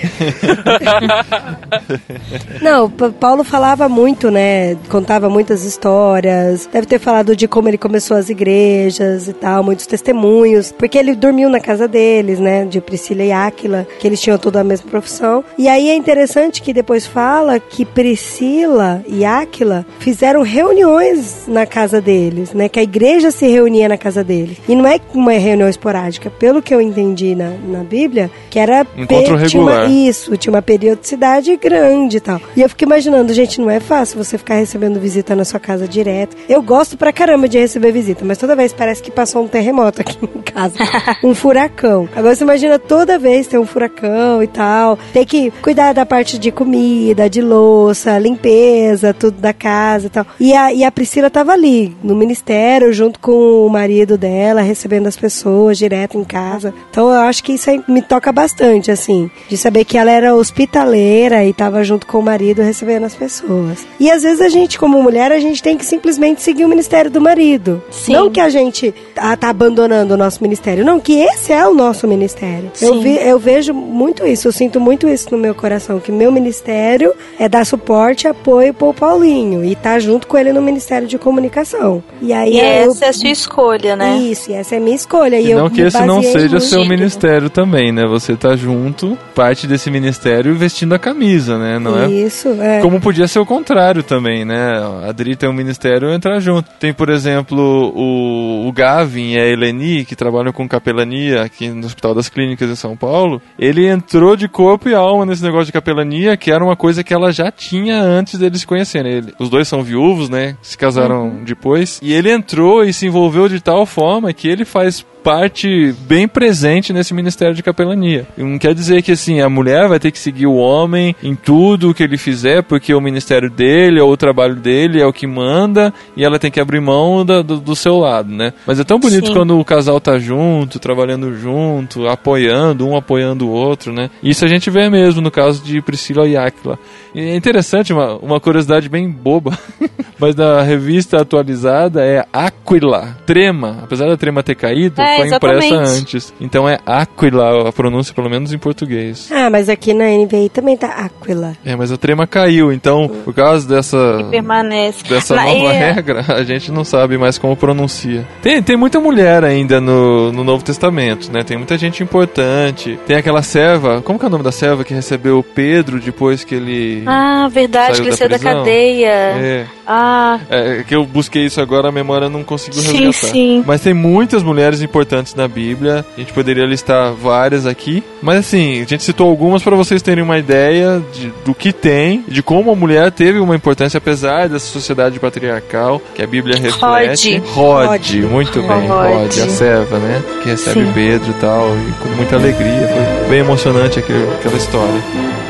Não, Paulo falava muito, né? Contava muitas histórias. Deve ter falado de como ele começou as igrejas e tal, muitos testemunhos. Porque ele dormiu na casa deles, né? De Priscila e Áquila, que eles tinham toda a mesma profissão. E aí é interessante que depois fala que Priscila e Áquila fizeram reuniões na casa deles, né? Que a igreja se reunia na casa deles. E não é uma reunião esporádica, pelo que eu entendi na, na Bíblia, que era... Encontro pe- regular. Tinha uma, isso, tinha uma periodicidade grande e tal. E eu fico imaginando, gente, não é fácil você ficar recebendo visita na sua casa direto. Eu gosto pra caramba de receber visita, mas toda vez parece que passou um terremoto aqui em casa. Um furacão. Agora você imagina toda vez ter um furacão e tal. Tem que cuidar da parte de comida, de louça, limpeza, tudo da casa e tal. E a, e a Priscila tava ali, no ministério, junto com o marido dela, recebendo as pessoas direto em casa. Então eu acho que isso aí me toca bastante, assim, de saber que ela era hospitaleira e tava junto com o marido recebendo as pessoas. E às vezes a gente, como mulher, a gente tem que simplesmente seguir o ministério do marido. Sim. Não que a gente ah, tá abandonando o nosso ministério, não, que esse é o nosso ministério. Eu, vi, eu vejo muito isso, eu sinto muito isso no meu coração, que meu ministério é dar suporte e apoio pro Paulinho e tá junto com ele no Ministério de Comunicação. E aí e eu, essa é a sua escolha, né? Isso, e essa é a minha escolha. E, e eu não que esse não seja muito. seu ministério também, né? Você tá junto, parte desse ministério vestindo a camisa, né? Não é? Isso, é. Como podia ser o contrário também, né? A Adri tem um ministério, entrar junto. Tem, por exemplo, o, o Gavin e a Eleni, que trabalham com capelania aqui no Hospital das Clínicas em São Paulo. Ele entrou de corpo e alma nesse negócio de capelania, que era uma coisa que ela já tinha antes deles se conhecerem. Ele, os dois são viúvos, né? Se casaram uhum. depois. E ele entrou e se envolveu de tal forma que ele faz parte bem presente nesse ministério de capelania. E não quer dizer que assim, a mulher vai ter que seguir o homem em tudo que ele fizer, porque o ministério dele ou o trabalho dele é o que manda e ela tem que abrir mão da, do, do seu lado, né? Mas é tão bonito Sim. quando o casal tá junto, trabalhando junto, apoiando, um apoiando o outro, né? Isso a gente vê mesmo no caso de Priscila e Áquila. E é interessante, uma, uma curiosidade bem boba, mas na revista atualizada é Áquila, trema, apesar da trema ter caído, é, foi exatamente. impressa antes. Então é Áquila a pronúncia, pelo menos em português. Ah, mas aqui na N V I também tá Áquila. É, mas a trema caiu, então por causa dessa, permanece. dessa Na nova é... regra, a gente não sabe mais como pronuncia. Tem, tem muita mulher ainda no, no Novo Testamento, né? Tem muita gente importante. Tem aquela serva, como que é o nome da serva que recebeu Pedro depois que ele... Ah, verdade, saiu que ele da saiu da prisão? cadeia. É. Ah. É que eu busquei isso agora, a memória não conseguiu Sim, resgatar. sim. Mas tem muitas mulheres importantes na Bíblia. A gente poderia listar várias aqui. Mas assim, a gente citou algumas para vocês terem uma ideia de, do que tem, de como a mulher teve uma importância, apesar dessa sociedade patriarcal que a Bíblia reflete. Rode. Rode, muito Rode. bem. Rode, a serva, né? Que recebe Sim. Pedro e tal, e com muita alegria. Foi bem emocionante aquele, aquela história.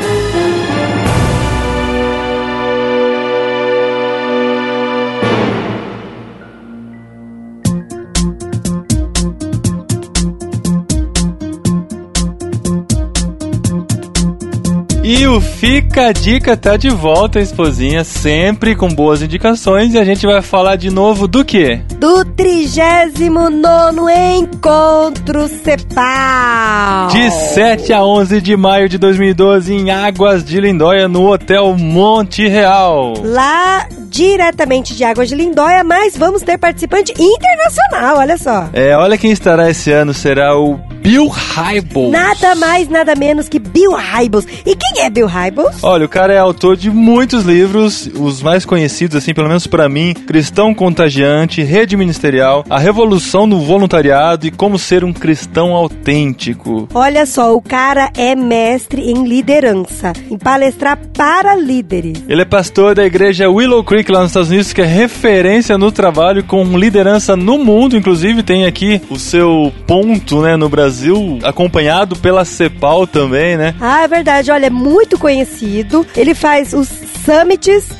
E o Fica a Dica tá de volta, esposinha, sempre com boas indicações. E a gente vai falar de novo do quê? Do trigésimo nono Encontro Cepal. De sete a onze de maio de dois mil e doze, em Águas de Lindóia, no Hotel Monte Real. Lá, diretamente de Águas de Lindóia, mas vamos ter participante internacional, olha só. É, olha quem estará esse ano, será o Bill Hybels. Nada mais, nada menos que Bill Hybels. E quem é Bill Hybels? Olha, o cara é autor de muitos livros, os mais conhecidos, assim, pelo menos pra mim: Cristão Contagiante, Rede Ministerial, A Revolução no Voluntariado e Como Ser um Cristão Autêntico. Olha só, o cara é mestre em liderança, em palestrar para líderes. Ele é pastor da igreja Willow Creek, lá nos Estados Unidos, que é referência no trabalho com liderança no mundo. Inclusive tem aqui o seu ponto, né, no Brasil, acompanhado pela Cepal também, né? Ah, é verdade. Olha, é muito conhecido. Ele faz os summits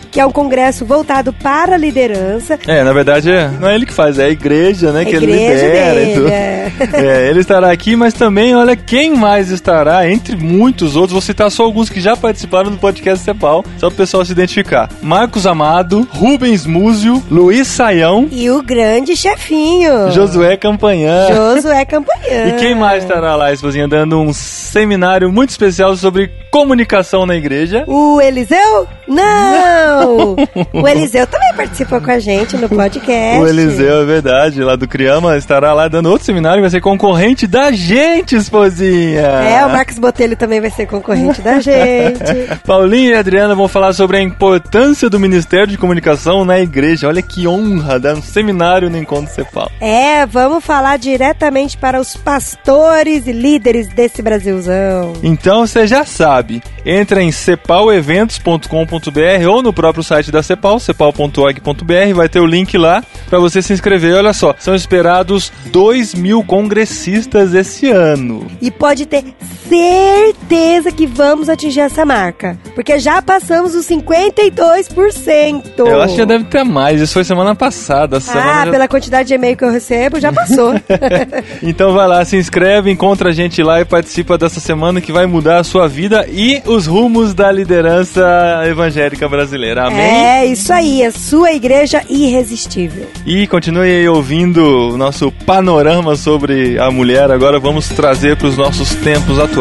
que é um congresso voltado para a liderança. É, na verdade, não é ele que faz, é a igreja, né, a que igreja ele lidera dele, e tudo. É. É, ele estará aqui, mas também, olha, quem mais estará, entre muitos outros, vou citar só alguns que já participaram do podcast Cepal, só para o pessoal se identificar. Marcos Amado, Rubens Múzio, Luiz Saião e o grande chefinho Josué Campanhã. Josué Campanhã. E quem mais estará lá, esposinha, dando um seminário muito especial sobre comunicação na igreja? O Eliseu? Não! O Eliseu também participou com a gente no podcast. O Eliseu, é verdade, lá do Criama, estará lá dando outro seminário, vai ser concorrente da gente, esposinha. É, o Marcos Botelho também vai ser concorrente da gente. Paulinho e Adriana vão falar sobre a importância do Ministério de Comunicação na igreja. Olha que honra dar um seminário no Encontro Cepal. É, vamos falar diretamente para os pastores e líderes desse Brasilzão. Então você já sabe, entra em cepal eventos ponto com ponto b r ou no próprio site da Cepal, cepal ponto org ponto b r, vai ter o link lá para você se inscrever. Olha só, são esperados dois mil congressistas esse ano. E pode ter certeza que vamos atingir essa marca, porque já passamos os cinquenta e dois por cento. Eu acho que já deve ter mais, isso foi semana passada. Ah, semana já... pela quantidade de e-mail que eu recebo, já passou. Então vai lá, se inscreve, encontra a gente lá e participa dessa semana que vai mudar a sua vida e os rumos da liderança evangélica brasileira. Amém? É, isso aí, a sua igreja irresistível. E continue aí ouvindo o nosso panorama sobre a mulher. Agora vamos trazer para os nossos tempos atuais.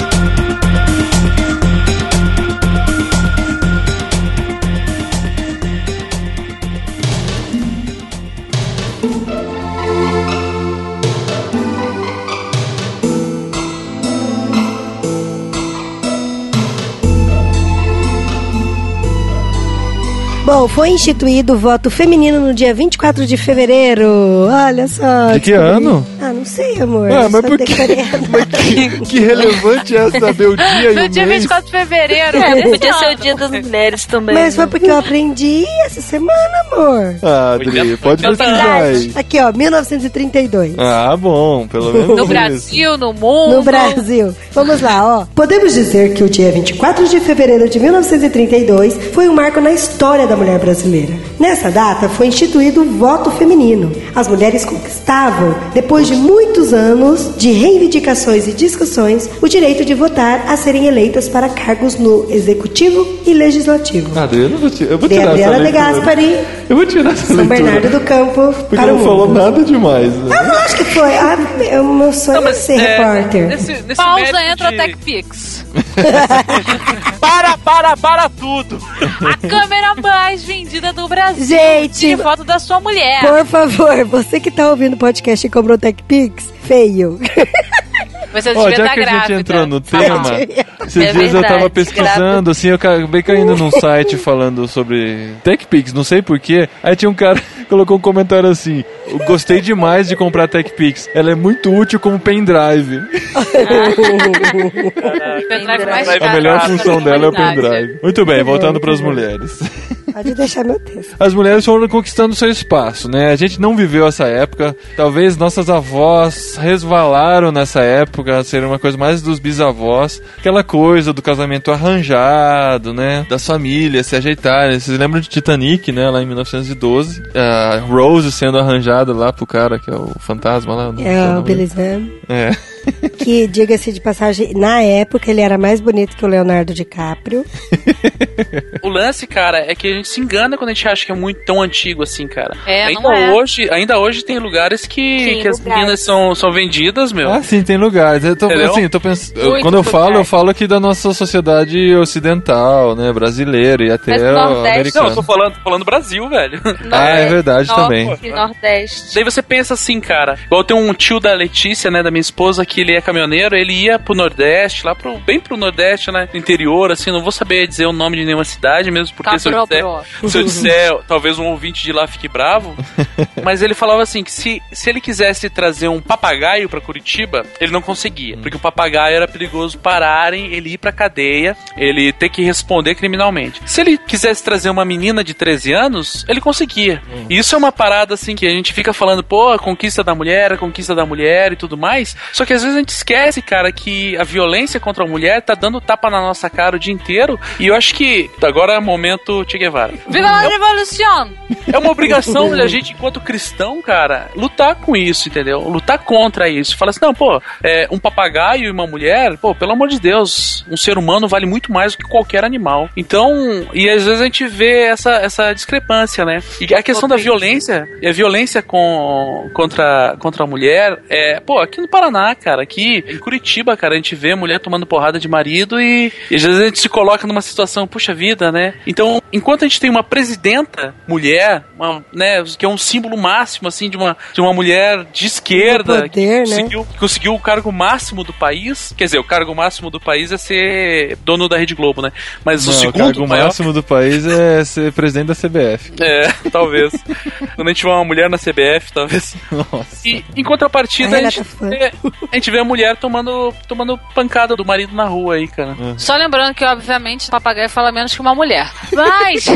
Bom, foi instituído o voto feminino no dia vinte e quatro de fevereiro. Olha só. De que ano? Ah, não sei, amor. Ah, mas por que? Mas que, que relevante é saber o dia e o mês? No dia vinte e quatro de fevereiro. É, podia ser o dia das mulheres também. Mas foi porque eu aprendi essa semana, amor. Ah, Adri, pode pesquisar aí. Aqui, ó, mil novecentos e trinta e dois. Ah, bom, pelo menos No isso. Brasil, no mundo. No Brasil. Vamos lá, ó. Podemos dizer que o dia vinte e quatro de fevereiro de mil novecentos e trinta e dois foi um marco na história da mulher brasileira. Nessa data foi instituído o voto feminino. As mulheres conquistavam, depois de muitos anos de reivindicações e discussões, o direito de votar a serem eleitas para cargos no Executivo e Legislativo. Adri, eu não vou tirar. Eu vou De tirar Adriana essa de leitura. Gaspari, Eu vou tirar essa São leitura. Bernardo do Campo, Porque para o não falou mundo. nada demais. Né? Ah, não, acho que foi. Ah, o meu sonho Não, é mas, ser é, repórter. Nesse, nesse Pausa, mérito entra de... o TechPix. Para, para, para tudo! A câmera mais vendida do Brasil. Gente, Tire foto da sua mulher. por favor, você que tá ouvindo o podcast e comprou o TechPix, feio. Você Ó, devia já estar que a gente grávida. entrou no Tá tema, bom. esses É dias eu tava verdade, pesquisando, assim, eu acabei caindo num site falando sobre TechPix, não sei porquê. Aí tinha um cara que colocou um comentário assim: eu gostei demais de comprar TechPix, ela é muito útil como pendrive. Pendrive mais A caro melhor da função dela é o humanidade. pendrive. Muito bem, voltando para as mulheres. Pode deixar meu texto. As mulheres foram conquistando seu espaço, né? A gente não viveu essa época. Talvez nossas avós resvalaram nessa época, seria uma coisa mais dos bisavós. Aquela coisa do casamento arranjado, né? Das famílias se ajeitarem. Vocês lembram de Titanic, né? Lá em mil novecentos e doze. A Rose sendo arranjada lá pro cara, que é o fantasma lá. não sei É o nome. Billy Zan. É. Que, diga-se de passagem, na época ele era mais bonito que o Leonardo DiCaprio. O lance, cara, é que a gente se engana quando a gente acha que é muito tão antigo assim, cara. É, ainda não é. hoje, ainda hoje tem lugares que, Sim, que as lugares. meninas são, são vendidas, meu. Ah, sim, tem lugares. Eu tô, Entendeu? assim, eu tô pensando, eu- Muito quando eu falo, eu lugares. falo aqui da nossa sociedade ocidental, né? Brasileira e até Mas no Nordeste- americana. Não, eu tô falando, tô falando Brasil, velho. Ah, é verdade também. Norte e Nordeste. Daí você pensa assim, cara, igual tem um tio da Letícia, né, da minha esposa, que ele é caminhoneiro, ele ia pro Nordeste, lá pro, bem pro Nordeste, né, no interior, assim, não vou saber dizer o nome de nenhuma cidade, mesmo porque se eu, disser, Cabrobro. se eu disser, talvez um ouvinte de lá fique bravo, mas ele falava assim, que se, se ele quisesse trazer um papagaio pra Curitiba, ele não conseguia, porque o papagaio era perigoso pararem, ele ir pra cadeia, ele ter que responder criminalmente. Se ele quisesse trazer uma menina de treze anos, ele conseguia. E isso é uma parada, assim, que a gente fica falando, pô, a conquista da mulher, a conquista da mulher e tudo mais, só que às vezes a gente esquece, cara, que a violência contra a mulher tá dando tapa na nossa cara o dia inteiro, e eu acho que agora é o momento Che Guevara. Viva a revolução! É uma obrigação da gente, enquanto cristão, cara, lutar com isso, entendeu? Lutar contra isso. Fala assim, não, pô, é, um papagaio e uma mulher, pô, pelo amor de Deus, um ser humano vale muito mais do que qualquer animal. Então, e às vezes a gente vê essa, essa discrepância, né? E a questão da violência, e a violência com, contra, contra a mulher, é, pô, aqui no Paraná, cara, aqui em Curitiba, cara, a gente vê mulher tomando porrada de marido e, e às vezes a gente se coloca numa situação, puxa vida, né? Então, enquanto a gente tem uma presidenta mulher, uma, né, que é um símbolo máximo, assim, de uma, de uma mulher de esquerda, poder, que, né? conseguiu, que conseguiu o cargo máximo do país, quer dizer, o cargo máximo do país é ser dono da Rede Globo, né? Mas Não, o segundo o cargo maior... máximo do país é ser presidente da C B F. É, talvez. Quando a gente vê uma mulher na C B F, talvez. Nossa. E em contrapartida, A a gente, vê, a gente vê a mulher tomando, tomando pancada do marido na rua aí, cara. Só lembrando que, obviamente, o papagaio fala menos que uma mulher. Mas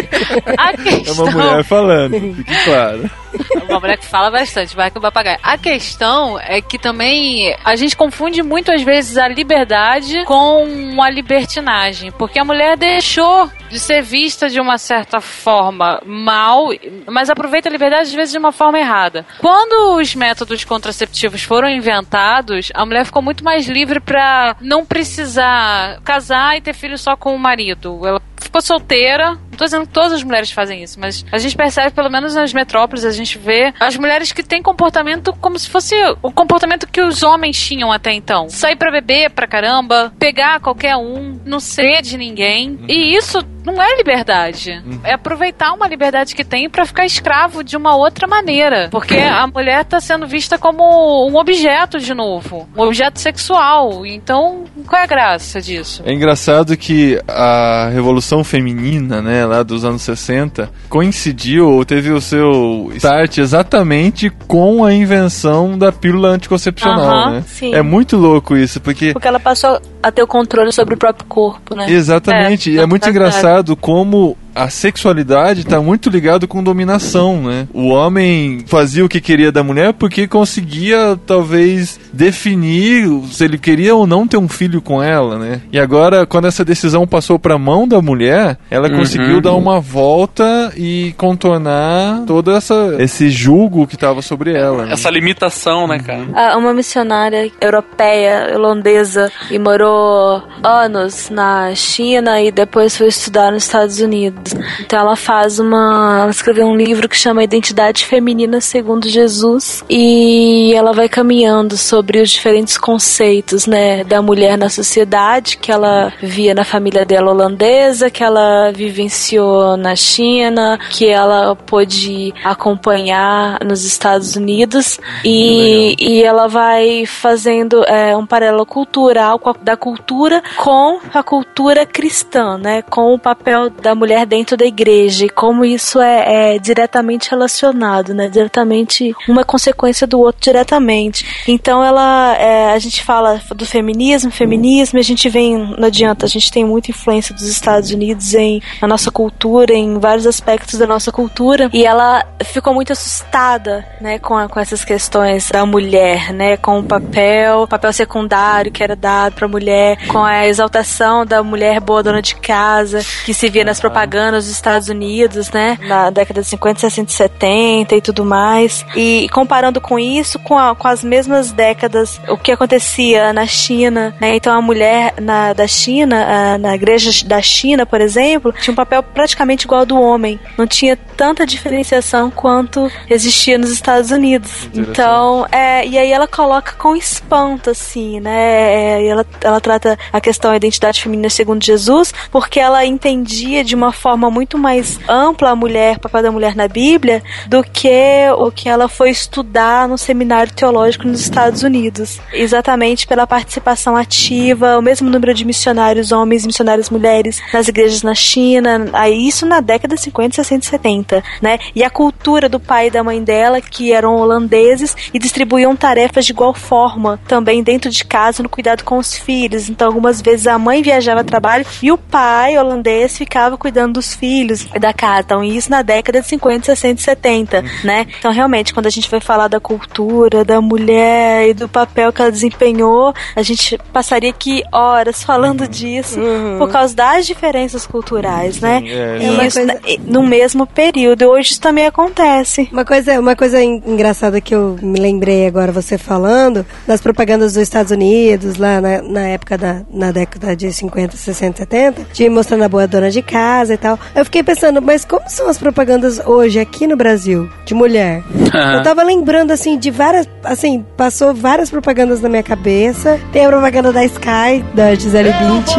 a questão... É uma mulher falando, fique claro. Uma mulher que fala bastante, mais que o papagaio. A questão é que também a gente confunde muito, às vezes, a liberdade com a libertinagem. Porque a mulher deixou de ser vista de uma certa forma mal, mas aproveita a liberdade, às vezes, de uma forma errada. Quando os métodos contraceptivos foram inventados, a mulher ficou muito mais livre pra não precisar casar e ter filho só com o marido. Ela ficou solteira. Não tô dizendo que todas as mulheres fazem isso, mas a gente percebe, pelo menos nas metrópoles, a gente vê as mulheres que têm comportamento como se fosse o comportamento que os homens tinham até então. Sair pra beber pra caramba, pegar qualquer um, não ser de ninguém. Uhum. E isso não é liberdade. Uhum. É aproveitar uma liberdade que tem pra ficar escravo de uma outra maneira. Porque a mulher tá sendo vista como um objeto de novo. Um objeto sexual. Então, qual é a graça disso? É engraçado que a Revolução Feminina, né, lá dos anos sessenta, coincidiu, ou teve o seu start exatamente com a invenção da pílula anticoncepcional, uhum, né? Sim. É muito louco isso, porque... Porque ela passou a ter o controle sobre o próprio corpo, né? Exatamente, é, e é muito engraçado como a sexualidade está muito ligado com dominação, né? O homem fazia o que queria da mulher porque conseguia, talvez, definir se ele queria ou não ter um filho com ela, né? E agora, quando essa decisão passou para a mão da mulher, ela uhum. conseguiu dar uma volta e contornar todo essa, esse julgo que estava sobre ela. Né? Essa limitação, né, cara? Uma missionária europeia, holandesa, e morou anos na China e depois foi estudar nos Estados Unidos. Então ela faz uma... Ela escreveu um livro que chama Identidade Feminina Segundo Jesus, e ela vai caminhando sobre os diferentes conceitos, né, da mulher na sociedade, que ela via na família dela holandesa, que ela vivenciou na China, que ela pôde acompanhar nos Estados Unidos, e, e ela vai fazendo é, um paralelo cultural da cultura com a cultura cristã, né, com o papel da mulher dentro dentro da igreja e como isso é, é diretamente relacionado, né? Diretamente, uma consequência do outro diretamente. Então ela, é, a gente fala do feminismo, feminismo, a gente vem, não adianta, a gente tem muita influência dos Estados Unidos em, na nossa cultura, em vários aspectos da nossa cultura, e ela ficou muito assustada, né, com, a, com essas questões da mulher, né, com o papel, papel secundário que era dado pra mulher, com a exaltação da mulher boa dona de casa, que se via nas propagandas nos Estados Unidos, né, na década de cinquenta, sessenta e setenta e tudo mais, e comparando com isso, com, a, com as mesmas décadas, o que acontecia na China, né, então a mulher na, da China, a, na igreja da China, por exemplo, tinha um papel praticamente igual ao do homem, não tinha tanta diferenciação quanto existia nos Estados Unidos. Então, é, e aí ela coloca com espanto, assim, né, é, ela, ela trata a questão da identidade feminina segundo Jesus, porque ela entendia de uma forma muito mais ampla a mulher, o papel da mulher na Bíblia, do que o que ela foi estudar no seminário teológico nos Estados Unidos. Exatamente pela participação ativa, o mesmo número de missionários homens e missionárias mulheres nas igrejas na China, aí isso na década de cinquenta, sessenta e setenta, né? E a cultura do pai e da mãe dela, que eram holandeses e distribuíam tarefas de igual forma, também dentro de casa, no cuidado com os filhos. filhos. Então, algumas vezes a mãe viajava a trabalho e o pai holandês ficava cuidando dos filhos da casa. Então, isso na década de cinquenta, sessenta e setenta, né? Então, realmente, quando a gente vai falar da cultura, da mulher e do papel que ela desempenhou, a gente passaria aqui horas falando disso uhum. por causa das diferenças culturais, né? Sim, é, e é isso coisa... no mesmo período. Hoje isso também acontece. Uma coisa, uma coisa engraçada que eu me lembrei agora você falando, das propagandas dos Estados Unidos, lá na, na época da na década de cinquenta, sessenta, setenta, de mostrando a boa dona de casa e tal. Eu fiquei pensando, mas como são as propagandas hoje aqui no Brasil, de mulher? Uhum. Eu tava lembrando, assim, de várias, assim, passou várias propagandas na minha cabeça. Tem a propaganda da Sky, da Gisele Bündchen.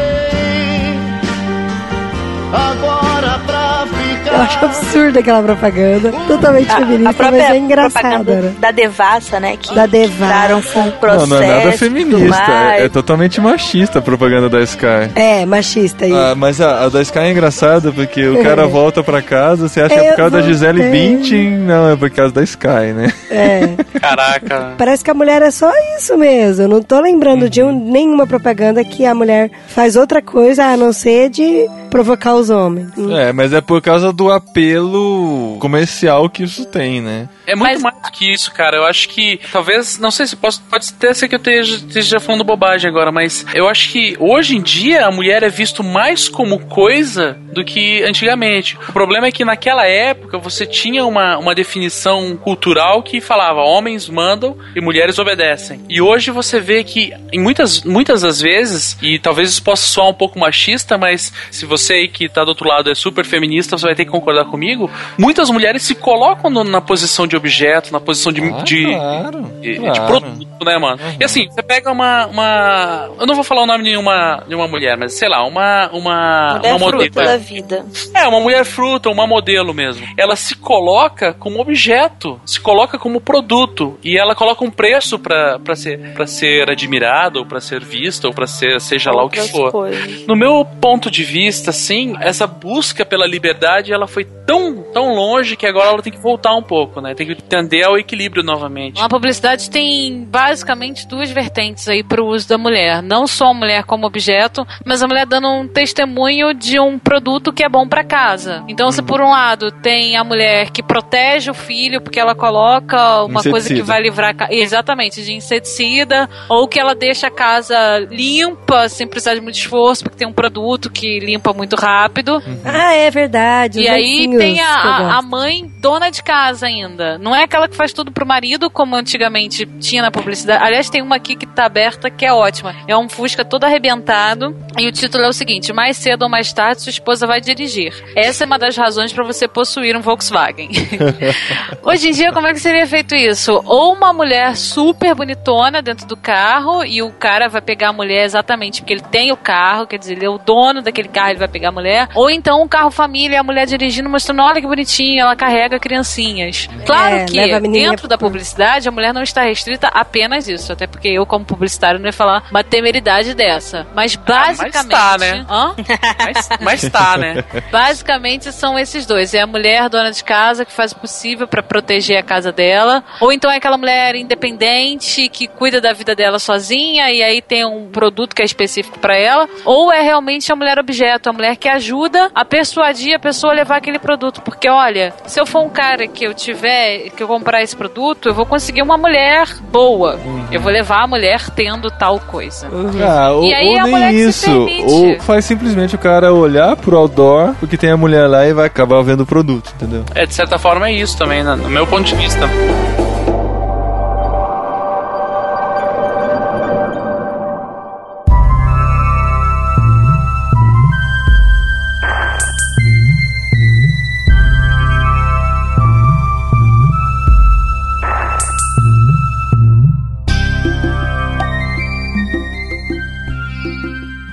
Agora pra ficar. Eu acho absurda aquela propaganda. Totalmente a, feminista, a própria mas é engraçada. Né? Da Devassa, né? Que da Devassa. Com um processo. Não, não é nada feminista. É, é totalmente machista a propaganda da Sky. É, machista. Isso. Ah, mas a, a da Sky é engraçada porque o cara volta pra casa, você acha que é por causa da Gisele Bündchen. Não, é por causa da Sky, né? É. Caraca. Parece que a mulher é só isso mesmo. Eu não tô lembrando de um, nenhuma propaganda que a mulher faz outra coisa a não ser de provocar os homens. É, mas é por causa do apelo comercial que isso tem, né? É muito Mas... mais do que isso, cara. Eu acho que, talvez, não sei se posso, pode até ser que eu esteja, esteja falando bobagem agora, mas eu acho que hoje em dia a mulher é visto mais como coisa do que antigamente. O problema é que naquela época você tinha uma, uma definição cultural que falava homens mandam e mulheres obedecem. E hoje você vê que em muitas, muitas das vezes, e talvez isso possa soar um pouco machista, mas se você aí que tá do outro lado é super feminista, você vai ter que concordar comigo, muitas mulheres se colocam no, na posição de objeto, na posição de, ah, de, claro, de, claro. de produto, né, mano? Uhum. E assim, você pega uma, uma... Eu não vou falar o nome de uma, de uma mulher, mas sei lá, uma... Uma, mulher uma fruta modelo, da vida. É, uma mulher fruta, uma modelo mesmo. Ela se coloca como objeto, se coloca como produto, e ela coloca um preço pra, pra, ser, pra ser admirado, ou pra ser visto, ou pra ser seja lá o que for. Coisas. No meu ponto de vista, assim, essa busca pela liberdade, ela foi tão, tão longe que agora ela tem que voltar um pouco, né? Tem que entender o equilíbrio novamente. A publicidade tem basicamente duas vertentes aí pro uso da mulher. Não só a mulher como objeto, mas a mulher dando um testemunho de um produto que é bom pra casa. Então, se por um lado tem a mulher que protege o filho porque ela coloca uma inseticida. Coisa que vai livrar... Exatamente, de inseticida, ou que ela deixa a casa limpa, sem precisar de muito esforço, porque tem um produto que limpa muito rápido. Uhum. Ah, é verdade. E aí tem a, a, a mãe dona de casa ainda. Não é aquela que faz tudo pro marido, como antigamente tinha na publicidade. Aliás, tem uma aqui que tá aberta que é ótima. É um Fusca todo arrebentado. E o título é o seguinte: mais cedo ou mais tarde sua esposa vai dirigir. Essa é uma das razões para você possuir um Volkswagen. Hoje em dia, como é que seria feito isso? Ou uma mulher super bonitona dentro do carro e o cara vai pegar a mulher exatamente porque ele tem o carro, quer dizer, ele é o dono daquele carro, ele vai pegar a mulher. Ou então um carro família e a mulher dirigindo, mostrando, olha que bonitinho, ela carrega criancinhas. Claro é, que dentro da publicidade a mulher não está restrita a apenas isso, até porque eu como publicitário não ia falar uma temeridade dessa. Mas basicamente... Ah, mas tá, né? Hã? Mas, mas tá, né? Basicamente são esses dois. É a mulher dona de casa que faz o possível para proteger a casa dela, ou então é aquela mulher independente que cuida da vida dela sozinha e aí tem um produto que é específico para ela, ou é realmente a mulher objeto, a mulher que ajuda a persuadir a pessoa a levar aquele produto, porque olha, se eu for um cara que eu tiver, que eu comprar esse produto, eu vou conseguir uma mulher boa, uhum. eu vou levar a mulher tendo tal coisa. Uhum. Ah, ou, e aí ou a nem mulher isso, que se permite. Ou faz simplesmente o cara olhar pro outdoor, porque tem a mulher lá e vai acabar vendo o produto, entendeu? É, de certa forma é isso também, né? No meu ponto de vista.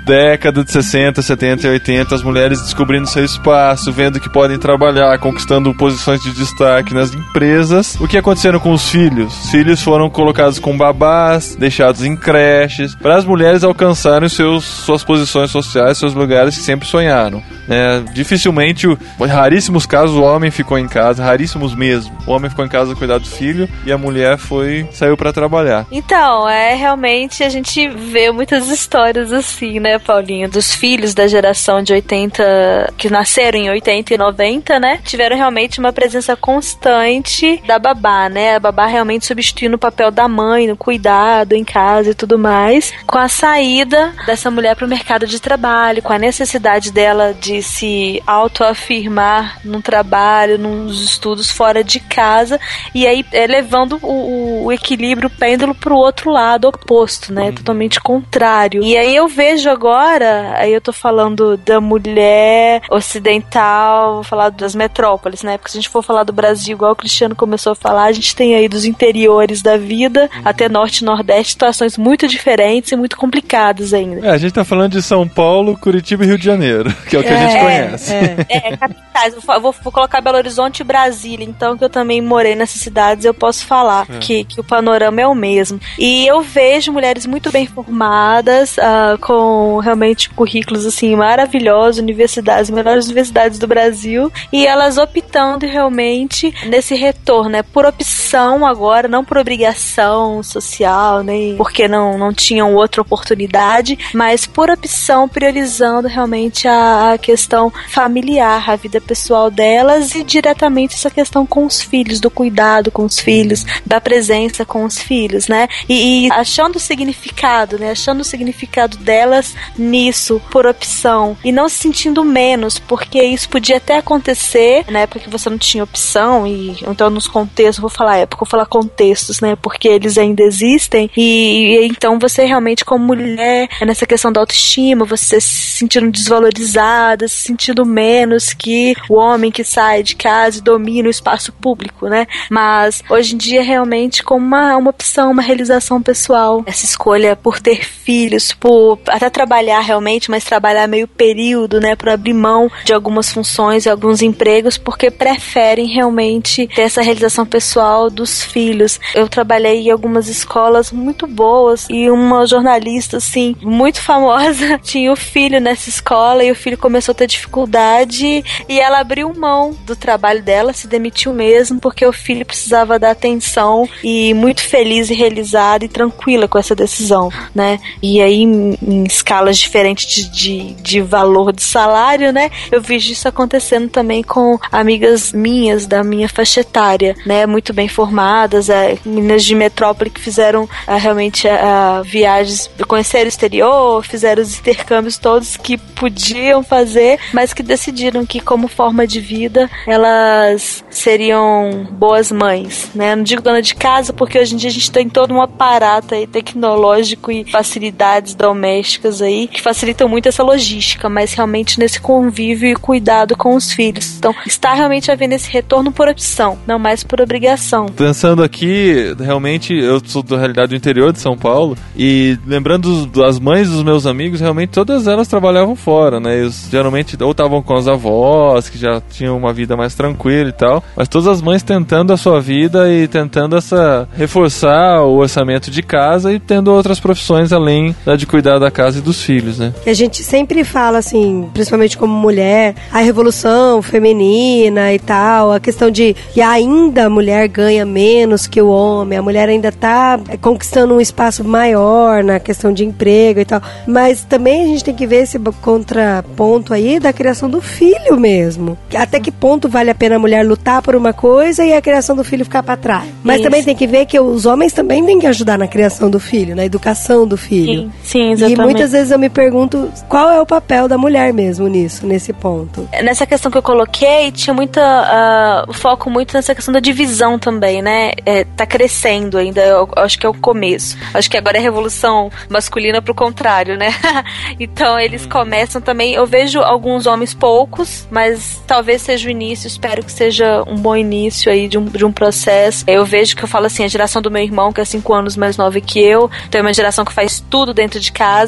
década de sessenta, setenta e oitenta, as mulheres descobrindo seu espaço, vendo que podem trabalhar, conquistando posições de destaque nas empresas. O que aconteceu com os filhos? Os filhos foram colocados com babás, deixados em creches, para as mulheres alcançarem seus, suas posições sociais, seus lugares que sempre sonharam. É, dificilmente, em raríssimos casos, o homem ficou em casa, raríssimos mesmo. O homem ficou em casa cuidar do filho e a mulher foi, saiu para trabalhar. Então, é realmente a gente vê muitas histórias assim, né, Paulinho? Dos filhos da geração de oitenta, que nasceram em oitenta e noventa, né? Tiveram realmente uma presença constante da babá, né? A babá realmente substituindo o papel da mãe, no cuidado em casa e tudo mais, com a saída dessa mulher para o mercado de trabalho, com a necessidade dela de se autoafirmar num trabalho, nos estudos fora de casa, e aí é, levando o, o equilíbrio, o pêndulo pro outro lado oposto, né? Totalmente contrário. E aí eu vejo agora, aí eu tô falando da mulher ocidental, vou falar das metrópoles, né? Porque se a gente for falar do Brasil, igual o Cristiano começou a falar, a gente tem aí dos interiores da vida, até norte e nordeste, situações muito diferentes e muito complicadas ainda. É, a gente tá falando de São Paulo, Curitiba e Rio de Janeiro, que é o que é, a gente conhece. É, é capitais. Eu vou, vou colocar Belo Horizonte e Brasília, então, que eu também morei nessas cidades, eu posso falar é. que, que o panorama é o mesmo. E eu vejo mulheres muito bem formadas, uh, com realmente currículos assim maravilhosos, universidades, melhores universidades do Brasil, e elas optando realmente nesse retorno, né? Por opção agora, não por obrigação social, nem porque não, não tinham outra oportunidade, mas por opção, priorizando realmente a, a questão familiar, a vida pessoal delas e diretamente essa questão com os filhos, do cuidado com os filhos, da presença com os filhos, né? E, e achando o significado, né? Achando o significado delas nisso, por opção, e não se sentindo menos, porque isso podia até acontecer na época que você não tinha opção, e então nos contextos, vou falar época, vou falar contextos, né? Porque eles ainda existem, e, e então você realmente como mulher, nessa questão da autoestima, você se sentindo desvalorizada, se sentindo menos que o homem que sai de casa e domina o espaço público, né? Mas hoje em dia realmente como uma, uma opção, uma realização pessoal, essa escolha por ter filhos, por até trabalhar realmente, mas trabalhar meio período, né? Por abrir mão de algumas funções e alguns empregos, porque preferem realmente ter essa realização pessoal dos filhos. Eu trabalhei em algumas escolas muito boas e uma jornalista, assim, muito famosa, tinha o filho nessa escola e o filho começou a ter dificuldade e ela abriu mão do trabalho dela, se demitiu mesmo, porque o filho precisava dar atenção, e muito feliz e realizada e tranquila com essa decisão, né? E aí, em, em escalas diferentes de, de, de valor de salário, né? Eu vejo isso acontecendo também com amigas minhas da minha faixa etária, né? Muito bem formadas, é, meninas de metrópole que fizeram é, realmente é, viagens, conheceram o exterior, fizeram os intercâmbios todos que podiam fazer, mas que decidiram que como forma de vida elas seriam boas mães, né? Não digo dona de casa, porque hoje em dia a gente tem todo um aparato aí tecnológico e facilidades domésticas aí que facilitam muito essa logística, mas realmente nesse convívio e cuidado com os filhos. Então, está realmente havendo esse retorno por opção, não mais por obrigação. Pensando aqui, realmente, eu sou da realidade do interior de São Paulo, e lembrando das mães dos meus amigos, realmente todas elas trabalhavam fora, né? Eles geralmente ou estavam com as avós, que já tinham uma vida mais tranquila e tal, mas todas as mães tentando a sua vida e tentando essa reforçar o orçamento de casa e tendo outras profissões além da de cuidar da casa e dos filhos, né? A gente sempre fala assim, principalmente como mulher, a revolução feminina e tal, a questão de que ainda a mulher ganha menos que o homem, a mulher ainda tá conquistando um espaço maior na questão de emprego e tal, mas também a gente tem que ver esse contraponto aí da criação do filho mesmo. Até que ponto vale a pena a mulher lutar por uma coisa e a criação do filho ficar pra trás. Mas Isso. também tem que ver que os homens também têm que ajudar na criação do filho, na educação do filho. Sim, sim, exatamente. E muitas vezes eu me pergunto qual é o papel da mulher mesmo nisso, nesse ponto. Nessa questão que eu coloquei, tinha muita uh, foco muito nessa questão da divisão também, né? É, tá crescendo ainda, eu acho que é o começo. Acho que agora é revolução masculina pro contrário, né? Então eles começam também, eu vejo alguns homens poucos, mas talvez seja o início, espero que seja um bom início aí de um, de um processo. Eu vejo que eu falo assim, a geração do meu irmão, que é cinco anos mais nova que eu, então é uma geração que faz tudo dentro de casa, né? Que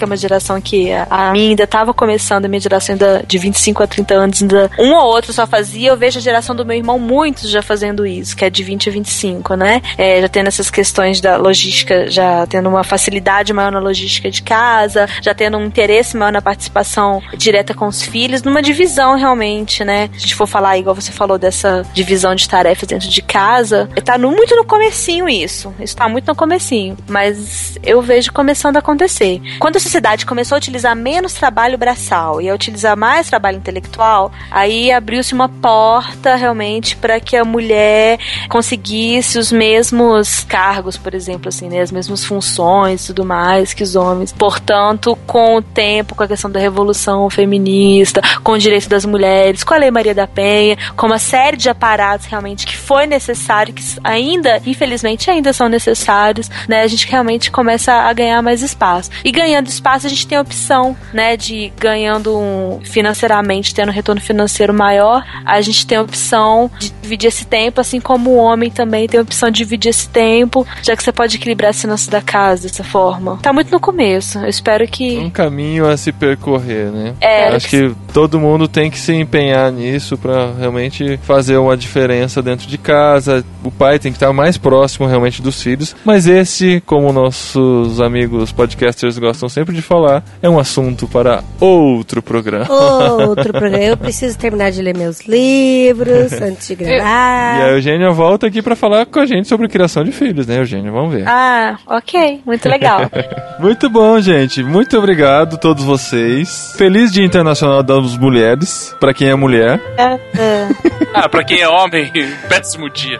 que é uma geração que a, a minha ainda estava começando, a minha geração ainda de vinte e cinco a trinta anos, ainda um ou outro só fazia. Eu vejo a geração do meu irmão, muitos já fazendo isso, que é de vinte a vinte e cinco, né? É, já tendo essas questões da logística, já tendo uma facilidade maior na logística de casa, já tendo um interesse maior na participação direta com os filhos, numa divisão realmente, né? Se a gente for falar, igual você falou, dessa divisão de tarefas dentro de casa, tá no, muito no comecinho isso. Isso tá muito no comecinho. Mas eu vejo começando a acontecer. Quando a sociedade começou a utilizar menos trabalho braçal e a utilizar mais trabalho intelectual, aí abriu-se uma porta realmente para que a mulher conseguisse os mesmos cargos, por exemplo, assim, né? As mesmas funções e tudo mais que os homens. Portanto, com o tempo, com a questão da revolução feminista, com o direito das mulheres, com a Lei Maria da Penha, com uma série de aparatos realmente que foi necessário, que ainda, infelizmente, ainda são necessários, né? A gente realmente começa a ganhar mais espaço. E ganhando espaço, a gente tem a opção, né, de ganhando um, financeiramente, tendo um retorno financeiro maior, a gente tem a opção de dividir esse tempo, assim como o homem também tem a opção de dividir esse tempo, já que você pode equilibrar as finanças da casa dessa forma. Tá muito no começo. Eu espero que... Um caminho a se percorrer, né? É, acho que... que todo mundo tem que se empenhar nisso pra realmente fazer uma diferença dentro de casa. O pai tem que estar mais próximo realmente dos filhos, mas esse, como nossos amigos podcasters gostam sempre de falar, é um assunto para outro programa. Outro programa. Eu preciso terminar de ler meus livros antes de gravar. E a Eugênia volta aqui pra falar com a gente sobre criação de filhos, né, Eugênia? Vamos ver. Ah, ok. Muito legal. Muito bom, gente. Muito obrigado a todos vocês. Feliz Dia Internacional das Mulheres, pra quem é mulher. É, é. Ah, pra quem é homem, péssimo dia.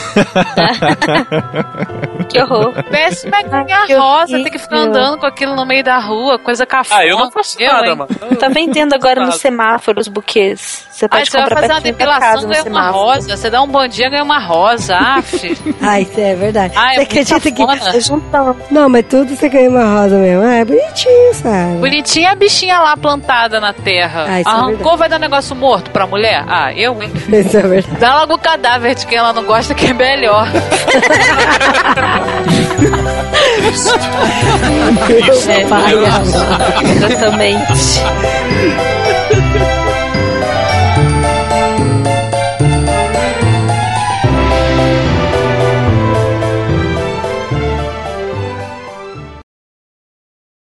Que horror. Péssimo é ganhar rosa, tem que ficar andando com aquilo no meio da rua, coisa cafona. Ah, eu não faço eu, nada, hein? mano. Eu tá vendendo agora no semáforo os buquês. Você pode Aí você vai comprar fazer uma pertinho da casa depilação, no ganha uma semáforo. rosa. Você dá um bom dia, ganha uma rosa. Af. Ah, isso é verdade. Ah, é você acredita que... cafona. Você juntando. Não, mas tudo você ganha uma rosa mesmo. Ah, é bonitinho, sabe? Bonitinha a bichinha lá plantada na terra. Ah, isso é Arrancou, verdade. vai dar negócio morto pra mulher? Ah, eu, hein? Isso é verdade. Dá logo o cadáver de quem ela não gosta, que é melhor. É, exatamente.